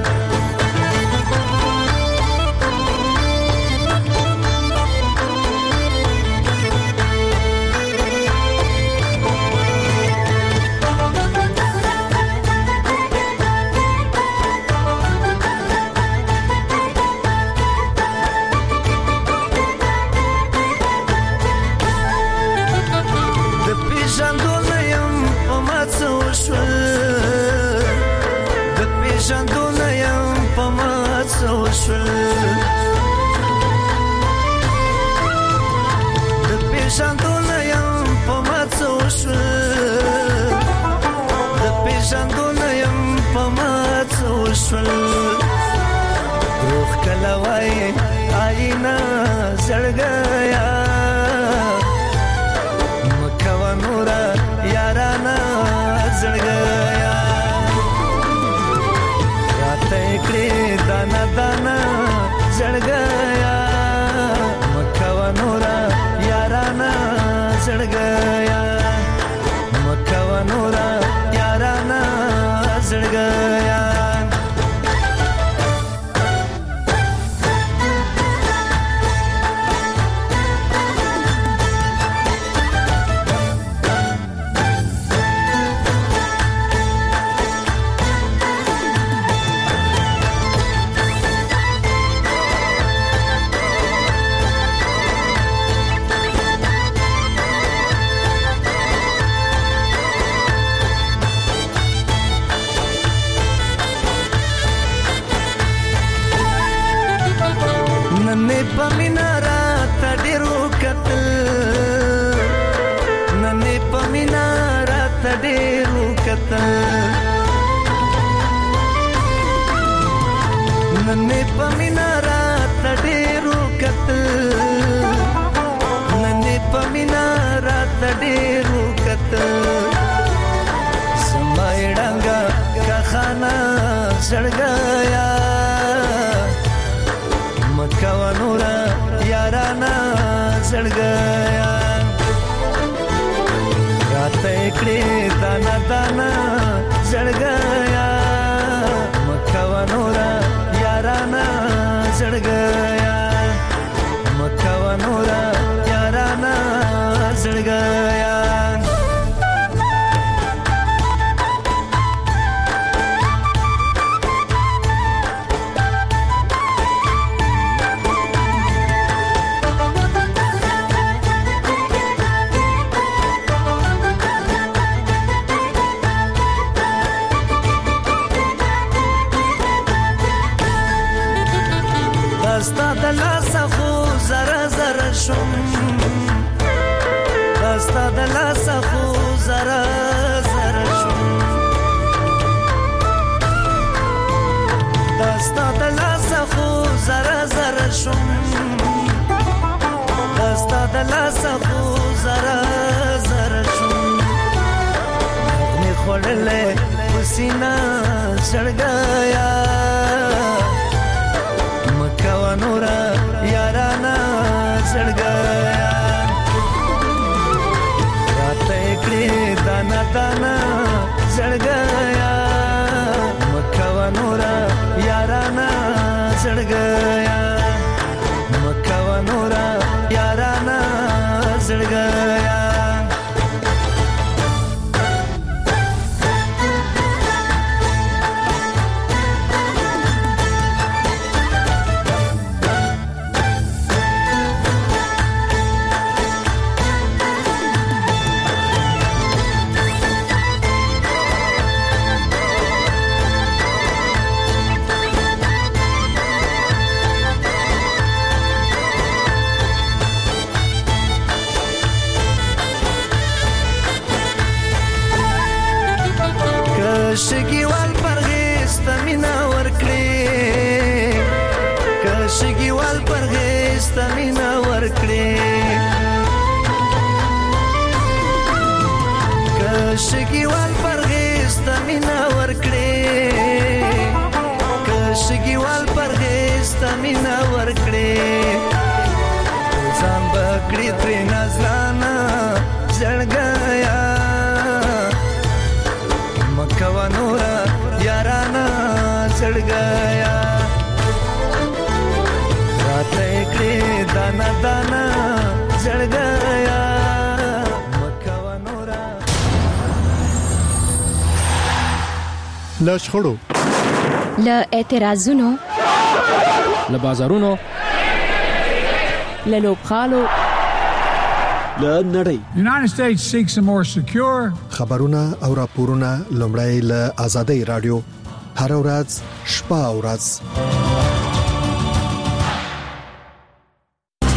روح کلوای آینا زړګیا مکو نورا یارانا زړګیا راته کړې دانا دانا زړګیا مکو نورا یارانا زړګیا مکو نورا یارانا زړګیا ننې پمینارا تډیرو کتل ننې پمینارا تډیرو کتل ننې پمینارا تډیرو کتل ننې پمینارا تډیرو کتل سمایډنګا کا خانا زړګیا مکو نورا یارانا زړګیا راته کړې دانا دانا زړګیا مکو نورا یارانا زړګیا مکو نورا یارانا زړګیا دستا دلا سخو زرا زرا شم دستا دلا سخو زرا زرا شم دستا دلا سخو زرا زرا شم دستا دلا سخو زرا زرا شم می خړلې پسینا زړګیا مکو نورا یارانا زړګیا راته کړې دانا دانا زړګیا مکو نورا یارانا زړګیا مکو نورا یارانا زړګیا ورکړې کشګیوال پرهیز ته مینا ورکړې کشګیوال پرهیز ته مینا ورکړې ځان بکړې ترې نازرانه زړګیا مکوا نورا یارانا زړګیا راته کړې دانا دانا زړګیا مکوا نورا لښخړو ل اعتراضونو ل بازارونو ل لوبخالو ل نړۍ United States seeks a more secure خبرونه او راپورونه لومړی ل آزادۍ رادیو هر ورځ شپه او ورځ